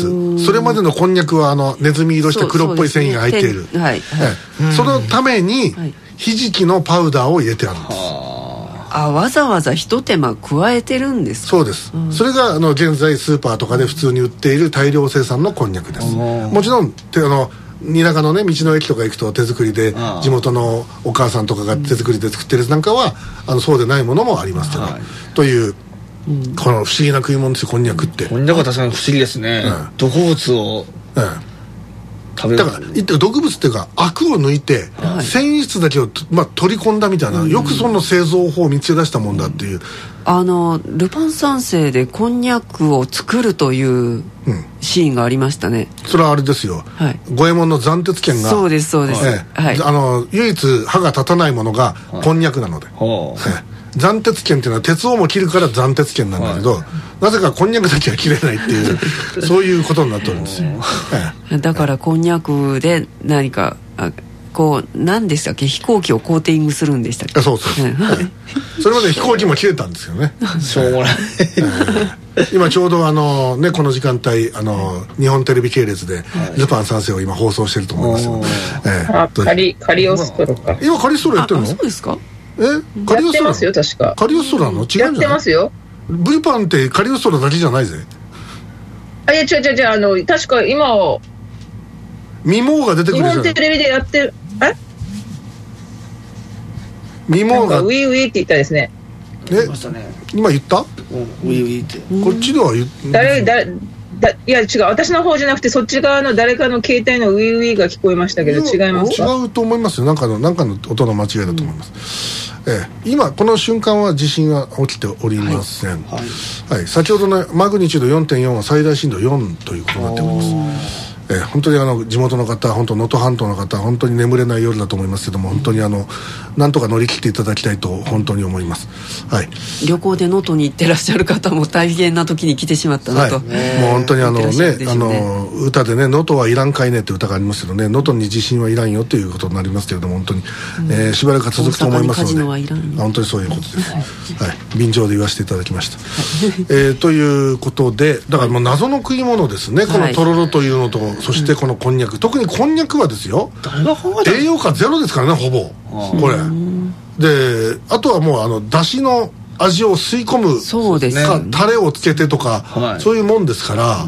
それまでのこんにゃくはネズミ色して黒っぽい繊維が入っている。そのためにひじきのパウダーを入れてあるんです。 わざわざ一手間加えてるんですか？ そうです、それが現在スーパーとかで普通に売っている大量生産のこんにゃくです。もちろん田舎のね道の駅とか行くと手作りで地元のお母さんとかが手作りで作ってるやつなんかはそうでないものもありますけど、というこの不思議な食い物ですよこんにゃくって。 こんにゃくは確かに不思議ですね。毒物をだから毒物っていうかアクを抜いて繊維質だけを取り込んだみたいな、よくその製造法を見つけ出したもんだっていう。 ルパン三世でこんにゃくを作るというシーンがありましたね。 それはあれですよ、五右衛門の斬鉄剣がそうです唯一歯が立たないものがこんにゃくなので、斬鉄剣っていうのは鉄をも切るから斬鉄剣なんだけど、なぜかこんにゃくだけは切れないっていうそういうことになってるんですよ。 だからこんにゃくで何か何でしたっけ、飛行機をコーティングするんでしたっけ。 そうそれまで飛行機も切れたんですよね。 しょうもない今ちょうどこの時間帯日本テレビ系列でルパン三世を今放送してると思いますよ。 カリオストロか。 今カリオストロやってるの？ そうですか。 カリオストロやってますよ確か。 カリオストロなの？違うんじゃない？ やってますよ。 ルパンってカリオストロだけじゃないぜ。 いや違う確か今をミモーが出てくるじゃない。 日本テレビでやってる。 ミモーがウィーウィーって言ったですね。 今言った？ ウィーウィーって。 こっちでは言いや違う、私の方じゃなくてそっち側の誰かの携帯のウィーウィーが聞こえましたけど、違いますか？ 違うと思いますよ。なんかの音の間違いだと思います。今この瞬間は地震は起きておりません。先ほどのマグニチュード 4.4 は最大震度4ということになっております。本当に地元の方、本当能登半島の方、本当に眠れない夜だと思いますけども、本当になんとか乗り切っていただきたいと本当に思います。 旅行で能登に行ってらっしゃる方も大変な時に来てしまったなと、もう本当に歌でね、能登はいらんかいねって歌がありますけどね、能登に地震はいらんよということになりますけれども、本当に、しばらく続くと思いますので、本当にそういうことです。便乗で言わせていただきました。ということで、だからもう謎の食い物ですね、このとろろというのと、そしてこのこんにゃく、特にこんにゃくはですよ、栄養価ゼロですからね、ほぼこれで。あとはもうだしの味を吸い込む、タレをつけてとか、そういうもんですから、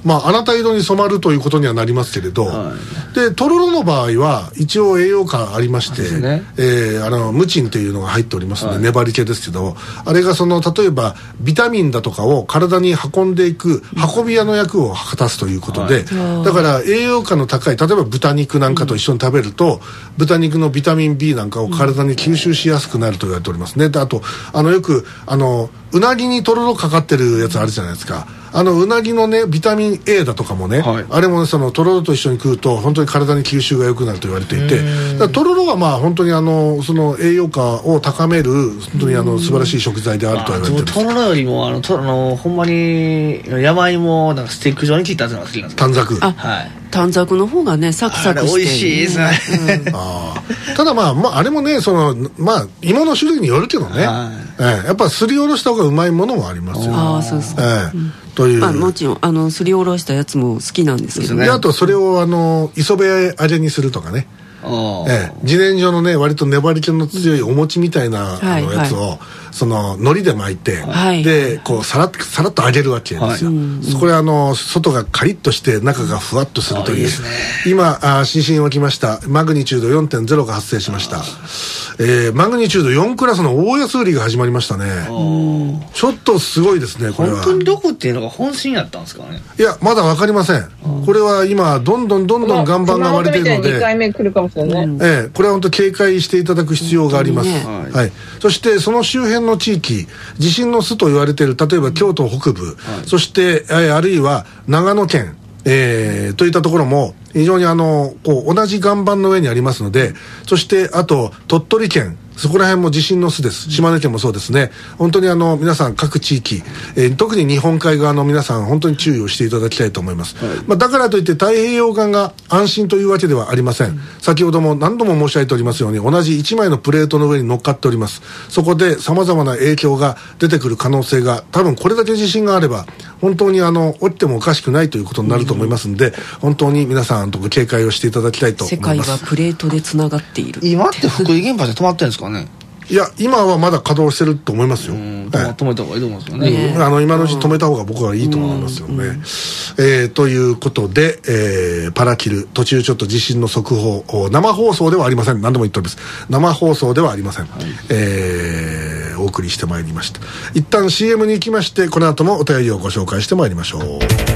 あなた色に染まるということにはなりますけれど、でとろろの場合は一応栄養価ありまして、ムチンというのが入っておりますので、粘り気ですけど、あれが例えばビタミンだとかを体に運んでいく運び屋の役を果たすということで、だから栄養価の高い、例えば豚肉なんかと一緒に食べると、豚肉のビタミン B なんかを体に吸収しやすくなると言われておりますね。であとよくうなぎにとろろかかってるやつあるじゃないですか。うなぎのねビタミン A だとかもね、あれもねとろろと一緒に食うと本当に体に吸収が良くなると言われていて、だからとろろは本当にその栄養価を高める本当に素晴らしい食材であると言われています。 とろろよりもほんまに山芋なんかスティック状に切ったやつが好きなんです。 短冊。 短冊の方がねサクサクして、 美味しいですね。 ただあれもね芋の種類によるけどね、やっぱすりおろした方がうまいものもありますよ。 そうですか。 というもちろんすりおろしたやつも好きなんですけどね。 であとそれを磯辺揚げにするとかね、自然薯のね割と粘り気の強いお餅みたいなやつを海苔で巻いて、でこうさらっと揚げるわけですよ。これ外がカリッとして中がふわっとするという、今地震起きました。マグニチュード 4.0 が発生しました。マグニチュード4クラスの大安売りが始まりましたね。ちょっとすごいですね。これは本当にどこっていうのが本震やったんですかね。 いやまだ分かりません。これは今どんどん岩盤が割れているので、 2回目来るかもしれない。 これは本当警戒していただく必要があります。そしてその周辺の地域、地震の巣と言われている例えば京都北部、そしてあるいは長野県といったところも非常に同じ岩盤の上にありますので、そしてあと鳥取県、そこら辺も地震の巣です。島根県もそうですね。本当に皆さん各地域、特に日本海側の皆さん本当に注意をしていただきたいと思います。だからといって太平洋側が安心というわけではありません。先ほども何度も申し上げておりますように、同じ1枚のプレートの上に乗っかっております。そこで様々な影響が出てくる可能性が、多分これだけ地震があれば本当に起きてもおかしくないということになると思いますので、本当に皆さん警戒をしていただきたいと思います。 世界はプレートでつながっている。 今って福井原発で止まってるんですかね。 いや今はまだ稼働してると思いますよ。 止めた方がいいと思いますよね。 今のうち止めた方が僕はいいと思いますよね。ということで、パラキル途中ちょっと地震の速報、生放送ではありません。何度も言っております。生放送ではありません。お送りしてまいりました。一旦 CM に行きまして、この後もお便りをご紹介してまいりましょう。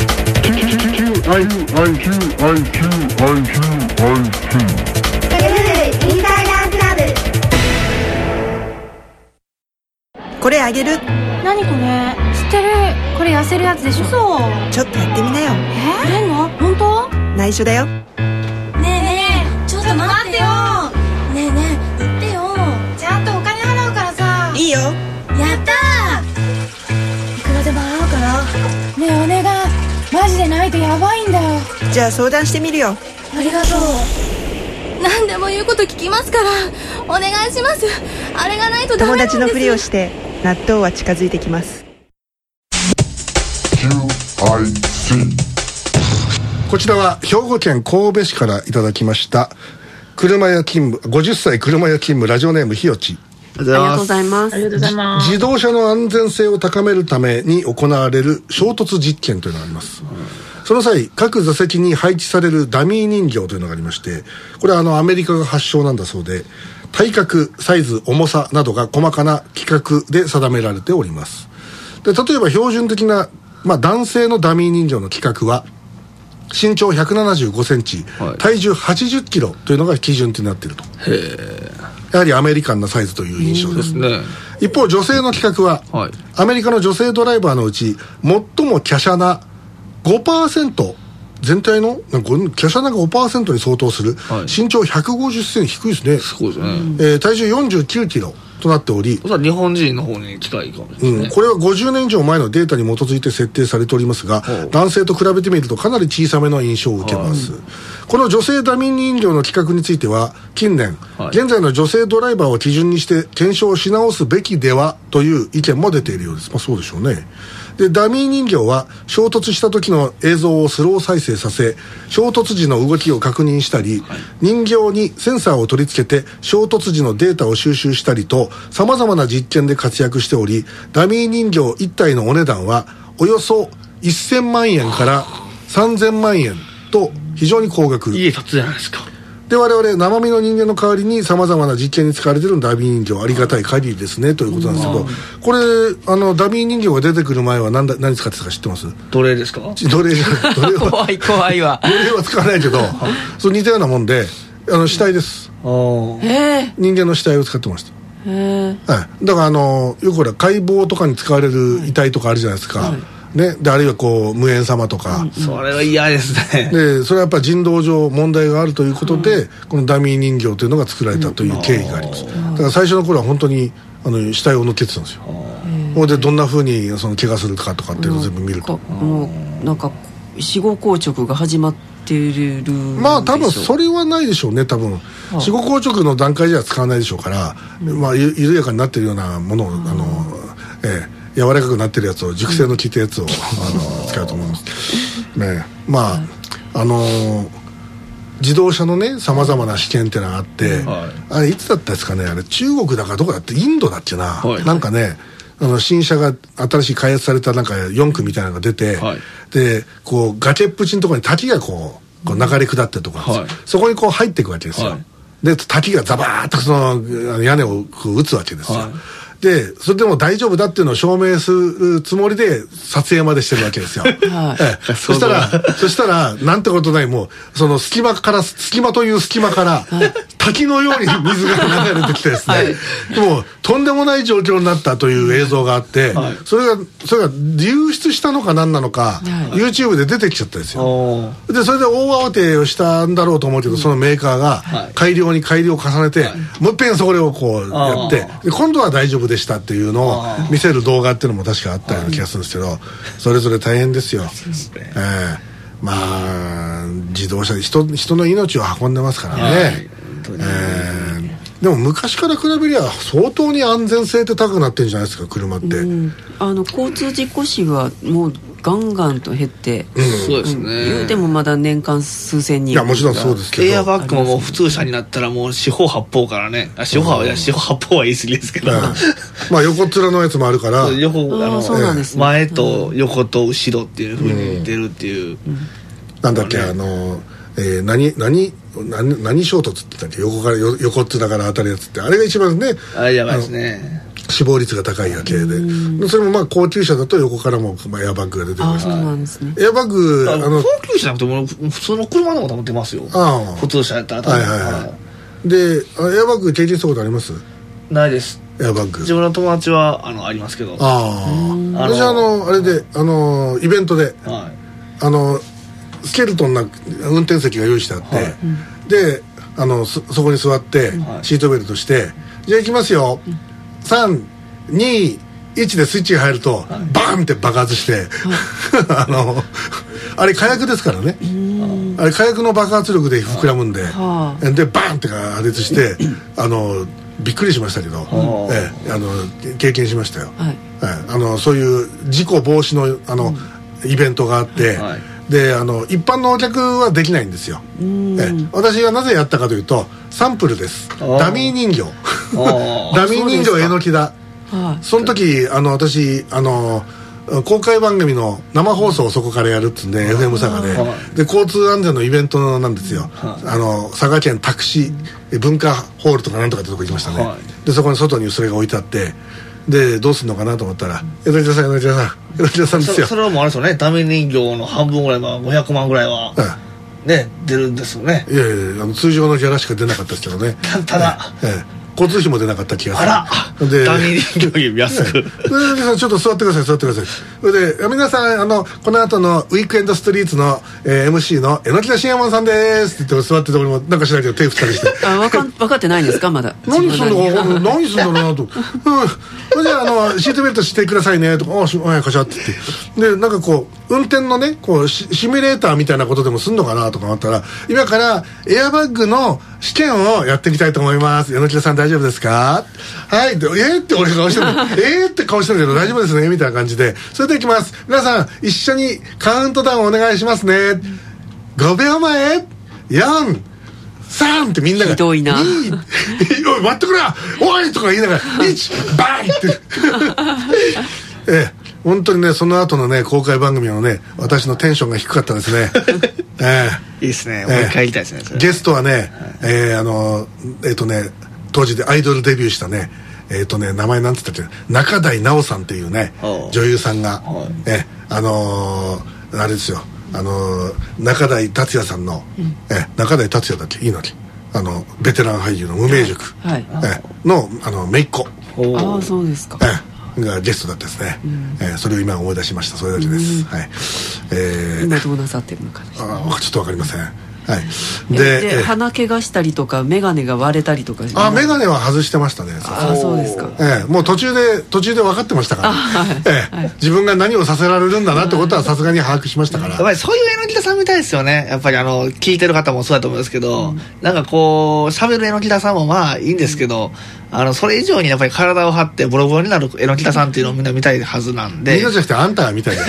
これあげる。 何これ？知ってる。これ痩せるやつでしょ。そう。 ちょっとやってみなよ。 やんの？本当？ 内緒だよ。 ねえねえ、ちょっと待ってよ。ねえねえ、言ってよ。ちゃんとお金払うからさ。 いいよ。 やったー。いくらでも払うから。ねえお願い。マジでないとやばいんだよ。 じゃあ相談してみるよ。 ありがとう。何でも言うこと聞きますからお願いします。あれがないとダメなんです。 友達のふりをして納豆は近づいてきます。 こちらは兵庫県神戸市からいただきました車屋勤務50歳車屋勤務ラジオネームひよち。 ありがとうございます。 自動車の安全性を高めるために行われる衝突実験というのがあります。その際各座席に配置されるダミー人形というのがありまして、これはアメリカが発祥なんだそうで、体格、サイズ、重さなどが細かな規格で定められております。で例えば標準的な、男性のダミー人形の規格は身長175センチ、体重80キロというのが基準となっていると。やはりアメリカンなサイズという印象ですね。一方女性の規格は、アメリカの女性ドライバーのうち最も華奢な5%、全体の華奢なが 5% に相当する、身長150センチ、低いですね。 すごいですね。 体重49キロとなっており、 日本人の方に近いかもしれないですね。 これは50年以上前のデータに基づいて設定されておりますが、男性と比べてみるとかなり小さめの印象を受けます。この女性ダミー人形の規格については近年、現在の女性ドライバーを基準にして検証し直すべきではという意見も出ているようです。そうでしょうね。でダミー人形は衝突した時の映像をスロー再生させ、衝突時の動きを確認したり、人形にセンサーを取り付けて衝突時のデータを収集したりと様々な実験で活躍しており、ダミー人形1体のお値段はおよそ1000万円から 3000万円と非常に高額。 家建つじゃないですか。 で我々生身の人間の代わりにさまざまな実験に使われているダミー人形、ありがたい限りですねということなんですけど、これダミー人形が出てくる前は何使ってたか知ってます？ 奴隷ですか？ 奴隷じゃない、奴隷は怖い怖いわ。 奴隷は使わないけどそう似たようなもんで死体です。人間の死体を使ってました。はい、だからよくほら解剖とかに使われる遺体とかあるじゃないですか、ね、であるいはこう無縁様とか、 それは嫌ですね。 でそれはやっぱり人道上問題があるということで、このダミー人形というのが作られたという経緯があります。だから最初の頃は本当に死体を乗っけてたんですよ。ほいでどんなふうに怪我するかとかっていうのを全部見ると、 もうなんか死後硬直が始まっている。 まあ多分それはないでしょうね。多分死後硬直の段階では使わないでしょうから、まあ緩やかになってるようなものを柔らかくなってるやつを、熟成の効いたやつを使うと思いますね。まあ自動車のねさまざまな試験ってのがあって、あれいつだったですかね。あれ中国だかどこだって、インドだっけな、なんかね新車が新しい開発されたなんか4区みたいなのが出て、でこう崖っぷちのところに滝がこう流れ下ってるところなんですよ、そこにこう入っていくわけですよ、で滝がザバーッとその屋根をこう打つわけですよ、でそれでも大丈夫だっていうのを証明するつもりで撮影までしてるわけですよ、そしたらなんてことない、もうその隙間という隙間から、滝のように水が流れてきてですね、もうとんでもない状況になったという映像があって、それが流出したのか何なのか、YouTube で出てきちゃったんですよ。でそれで大慌てをしたんだろうと思うけど、そのメーカーが改良を重ねて、もう一遍それをこうやって、今度は大丈夫でしたっていうのを見せる動画っていうのも確かあったような気がするんですけど、それぞれ大変ですよ。まあ自動車で人の命を運んでますからね。でも昔から比べりゃ相当に安全性って高くなってるんじゃないですか、車って。 交通事故死はもうガンガンと減って、 そうですね。 言うてもまだ年間数千人。 いやもちろんそうですけど、 エアバッグももう普通車になったらもう四方八方からね、四方八方は言い過ぎですけど、 まあ横っ面のやつもあるから、 前と横と後ろっていうふうに出るっていう、 なんだっけ何衝突って言ったっけ、横っ面から当たるやつって、あれが一番ね、 あれやばいですね。 死亡率が高い夜景で、それもまあ高級車だと横からもエアバッグが出てくる。 そうなんですね。 エアバッグ高級車じゃなくても普通の車の方が出ますよ。普通車やったら。 でエアバッグ経験したことあります？ ないです。 エアバッグ自分の友達はありますけど、 私あれでイベントで、スケルトンな運転席が用意してあって、でそこに座ってシートベルトして、じゃあ行きますよ、3、2、1でスイッチが入るとバーンって爆発して、あれ火薬ですからね、あれ火薬の爆発力で膨らむんで、でバーンって破裂してびっくりしましたけど、経験しましたよ、そういう事故防止のイベントがあって、で一般のお客はできないんですよ。私がなぜやったかというと、サンプルです。ダミー人形ダミー人形えのきだ。その時私公開番組の生放送をそこからやるっつうんで、FM 佐賀で交通安全のイベントなんですよ。佐賀県タクシー文化ホールとかなんとかってとこ行きましたね。でそこに外にそれが置いてあって、でどうするのかなと思ったら、江戸さんですよ。 それはもうあれですよね、ダミー人形の半分ぐらいは500万ぐらいはね出るんですよね。 いや通常のギャラしか出なかったですけどね。 ただ交通費も出なかった気がする。 でダミー人形より安く皆さんちょっと座ってください。それで皆さんこの後のウィークエンドストリートの、MC の榎田信也さんですって言って座ってて、俺もなんかしないけど手振ったりして分かってないんですかまだ。 何すんだろうなとじゃあシートベルトしてくださいねとか、カシャって言って、でなんかこう運転のねこうシミュレーターみたいなことでもすんのかなとか思ったら、今からエアバッグの試験をやっていきたいと思います。榎田さん大丈夫ですか？はいって俺が顔してるって顔してるけど大丈夫ですねみたいな感じで、それでいきます。皆さん一緒にカウントダウンお願いしますね。5秒前、4、3ってみんながひどいなおい待ってくれおいとか言いながら1バーンって本当にねその後のね公開番組のね私のテンションが低かったですねいいですね、もう一回行きたいですね、 ゲストはね、当時でアイドルデビューしたね名前なんて言ったっけ、中台直さんっていうね女優さんが、あれですよ、中台達也さんの、中台達也だっけ、いいのにベテラン俳優の無名塾、の姪っ子、 ああそうですか、 がゲストだったですね、それを今思い出しました。それだけです、 今どうなさってるのかちょっと分かりません。 で鼻怪我したりとか眼鏡が割れたりとか、 眼鏡は外してましたね。 そうですか。 もう途中で分かってましたから、自分が何をさせられるんだなってことはさすがに把握しましたから。 やっぱりそういう榎田さんみたいですよね。やっぱり聞いてる方もそうだと思うんですけど、なんかこう喋る榎田さんもまあいいんですけど、それ以上にやっぱり体を張ってボロボロになる榎田さんっていうのをみんな見たいはずなんで。 みんなじゃなくてあんたが見たい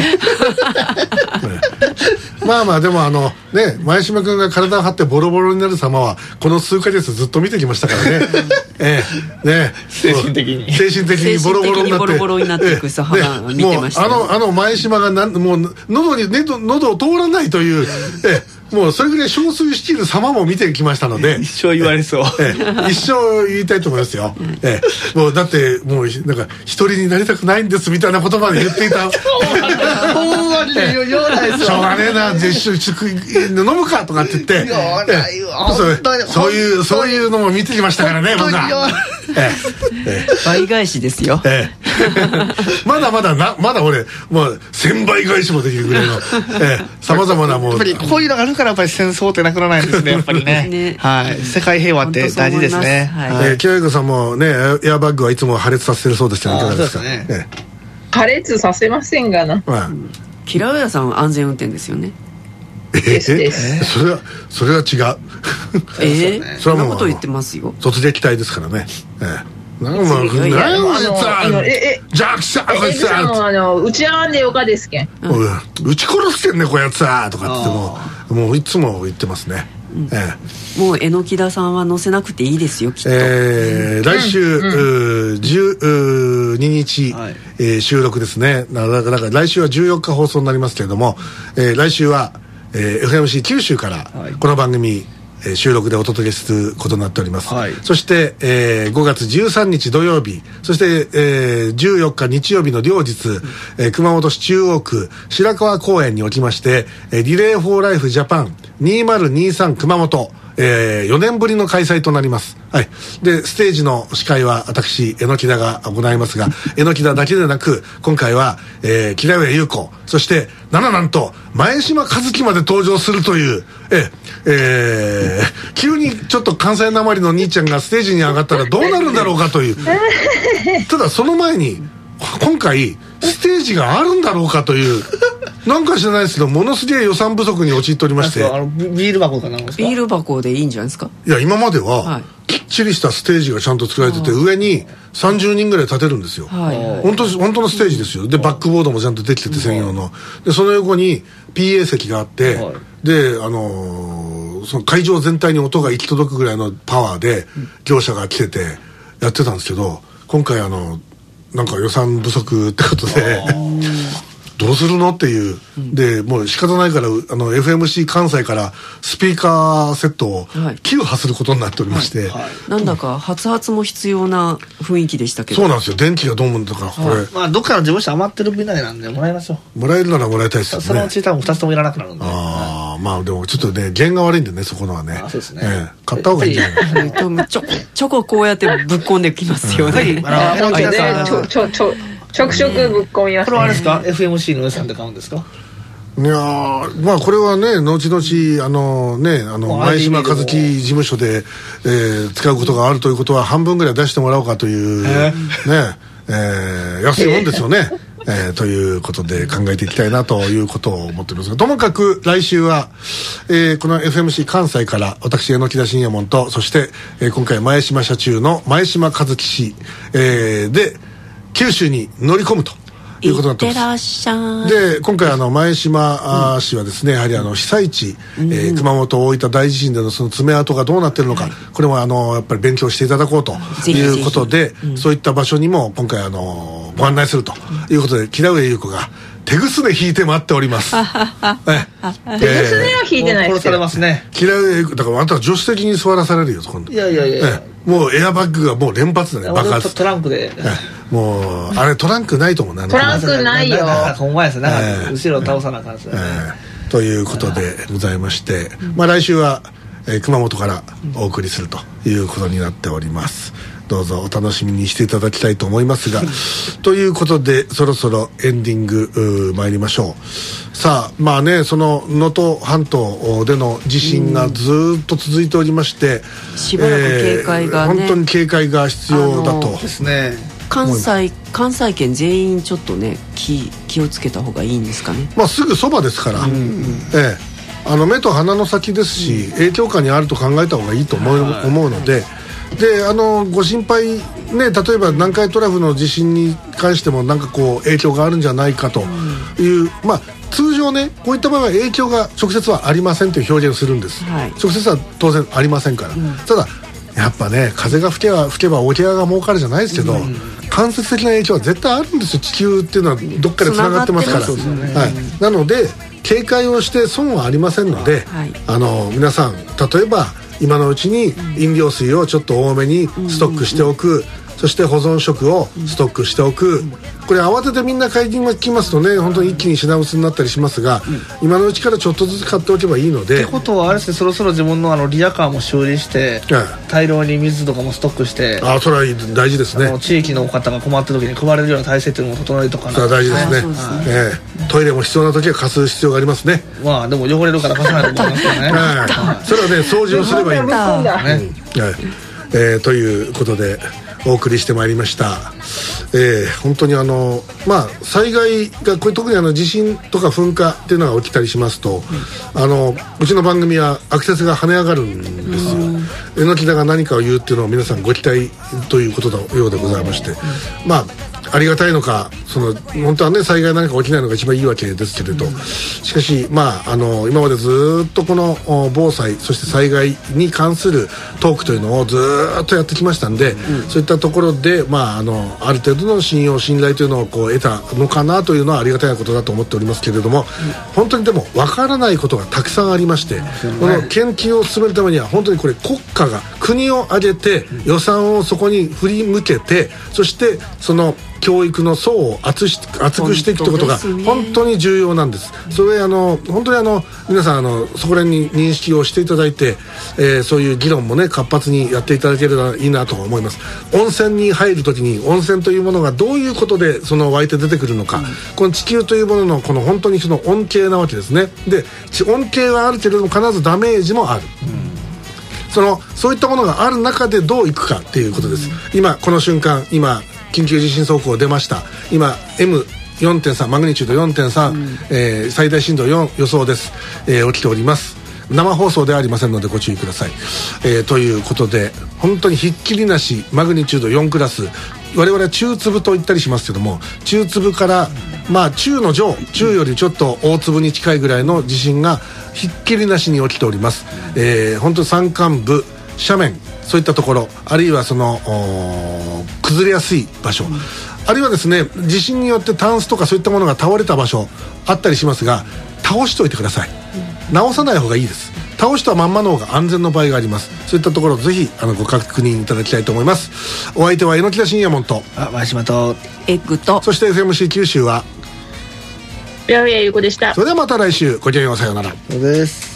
まあまあでもね、前島君が体を張ってボロボロになる様はこの数ヶ月ずっと見てきましたからねね、 精神的にボロボロになっていく様見てましたね。 前島がもう喉を通らないというもうそれぐらい憔悴している様も見てきましたので、 一生言われそう、 一生言いたいと思いますよ。もうだってもうなんか一人になりたくないんですみたいな言葉で言っていたほんまに言わないですよ。 しょうがねえな、一緒に飲むかとかって言って言わないわ、 そういうのも見てきましたからね、僕は。 倍返しですよ。 まだ俺もう1000倍返しもできるぐらいのさまざまなもうやっぱりこういうのがあるからやっぱり戦争ってなくならないんですね、やっぱりね。はい、世界平和って大事ですね。 清彦さんもねエアバッグはいつも破裂させてるそうですけど、いかがですか。 破裂させませんがな。 キラウヤさんは安全運転ですよね。 それは違う。 そんなこと言ってますよ。 卒業期待ですからね。なんか打ち合わんでよかですけん。 打ち殺してんねこやつはとかってもういつも言ってますね。 もう榎田さんは載せなくていいですよきっと。 来週12日収録ですね。だから来週は14日放送になりますけれども、来週はFMC 九州からこの番組収録でお届けすることになっております。そして、5月13日土曜日、そして、14日日曜日の両日、熊本市中央区白川公園におきまして、リレーフォーライフジャパン2023熊本、4年ぶりの開催となります。でステージの司会は私榎田が行いますが、榎田だけでなく今回は、木田上優子、そしてなんと前島和樹まで登場するという、急にちょっと関西なまりの兄ちゃんがステージに上がったらどうなるんだろうかというただその前に今回ステージがあるんだろうかというなんか知らないですけどものすげえ予算不足に陥っておりまして、 ビール箱かなんですか。 ビール箱でいいんじゃないですか。 いや今まではきっちりしたステージがちゃんと作られてて、上に30人ぐらい立てるんですよ。本当のステージですよ。でバックボードもちゃんとできてて専用ので、その横に PA 席があって、でその会場全体に音が行き届くぐらいのパワーで業者が来ててやってたんですけど、今回なんか予算不足ってことでどうするのっていう、でもう仕方ないからFMC 関西からスピーカーセットを寄付することになっておりまして、 なんだか発発も必要な雰囲気でしたけど。 そうなんですよ。電気がどうもだからこれ、 まあどっかの事務所余ってるみたいなんでもらいましょう。 もらえるならもらいたいですよね。 そのうち多分2つともいらなくなるんで。 まあでもちょっとね弦が悪いんでね、そこのはね。そうですね。買った方がいいんじゃないかな。 ちょここうやってぶっ込んできますよね。 ちょくちょくぶっ込みます。 これはあれですか、FMC の予算で買うんですか。 いやまあこれはね後々前島和樹事務所で、使うことがあるということは半分ぐらい出してもらおうかという安いもんですよね。ということで考えていきたいなということを思っておりますが、ともかく来週は、この FMC 関西から私榎田信也門と、そして、今回前島社中の前島和樹氏、で九州に乗り込むということになってます。で今回前島氏はですね、やはり被災地、熊本大分大地震でのその爪痕がどうなっているのか、これもやっぱり勉強していただこうということで、そういった場所にも今回僕ご案内するということで、木田上優子が手ぐすね引いて待っております。 手ぐすねは引いてないですよ。 木田上優子だから、あんたは助手席に座らされるよ今度。 いやいやいや、 もうエアバッグがもう連発だね、爆発。 トランクで、 もうあれトランクないと思うな。 トランクないよ。 ほんまですね、後ろ倒さなあかんですよね。 ということでございまして、来週は熊本からお送りするということになっております。どうぞお楽しみにしていただきたいと思いますがということで、そろそろエンディング参りましょう。さあその能登半島での地震がずっと続いておりまして、 しばらく警戒がね、 本当に警戒が必要だとですね。 関西圏全員ちょっとね気をつけた方がいいんですかね。 すぐそばですから、目と鼻の先ですし、影響下にあると考えた方がいいと思うので、ご心配ね、例えば南海トラフの地震に関しても影響があるんじゃないかという、通常ねこういった場合は影響が直接はありませんという表現をするんです、直接は当然ありませんから、ただやっぱね、風が吹けば桶屋が儲かるじゃないですけど、間接的な影響は絶対あるんですよ。地球っていうのはどっかでつながってますから、なので警戒をして損はありませんので、皆さん例えば今のうちに飲料水をちょっと多めにストックしておく、そして保存食をストックしておく。これ慌ててみんな買いに来ますとね、本当に一気に品薄になったりしますが、今のうちからちょっとずつ買っておけばいいので。 ってことはあれですね、そろそろ自分のリヤカーも修理して、大量に水とかもストックして、 それは大事ですね。 地域の方が困った時に配れるような体制っていうのも整えとかな。 それは大事ですね。トイレも必要な時は貸す必要がありますね。 でも汚れるから貸さないと思いますよね。 それはね、掃除をすればいいんだ。ということでお送りしてまいりました。本当に災害が特に地震とか噴火っていうのが起きたりしますと、うちの番組はアクセスが跳ね上がるんですよ。榎田が何かを言うっていうのを皆さんご期待ということのようでございまして、ありがたいのか、本当はね、災害何か起きないのが一番いいわけですけれど、しかし今までずっとこの防災、そして災害に関するトークというのをずっとやってきましたんで、そういったところである程度の信頼というのを得たのかなというのはありがたいことだと思っておりますけれども、本当にでも分からないことがたくさんありまして、この研究を進めるためには本当にこれ国家が国を挙げて予算をそこに振り向けて、そしてその教育の層を厚くしていくということが本当に重要なんです。それ本当に皆さんそこら辺に認識をしていただいて、そういう議論もね活発にやっていただければいいなと思います。温泉に入るときに温泉というものがどういうことで湧いて出てくるのか、この地球というものの本当に恩恵なわけですね。で恩恵はあるけれども必ずダメージもある、そういったものがある中でどういくかっていうことです。今この瞬間、緊急地震速報出ました。今 M4.3 マグニチュード 4.3、最大震度4予想です、起きております。生放送ではありませんのでご注意ください、ということで本当にひっきりなしマグニチュード4クラス、我々は中粒と言ったりしますけども、中粒から中の上、中よりちょっと大粒に近いぐらいの地震がひっきりなしに起きております。本当に山間部、斜面、そういったところ、あるいは崩れやすい場所、あるいはですね、地震によってタンスとかそういったものが倒れた場所あったりしますが、倒しておいてください。直さない方がいいです。倒したまんまの方が安全の場合があります。そういったところをぜひご確認いただきたいと思います。お相手は榎田信也門と前島とエッグと、 そして FMC 九州は八百屋優子でした。 それではまた来週、ごきげんよう、さようなら。 そうです。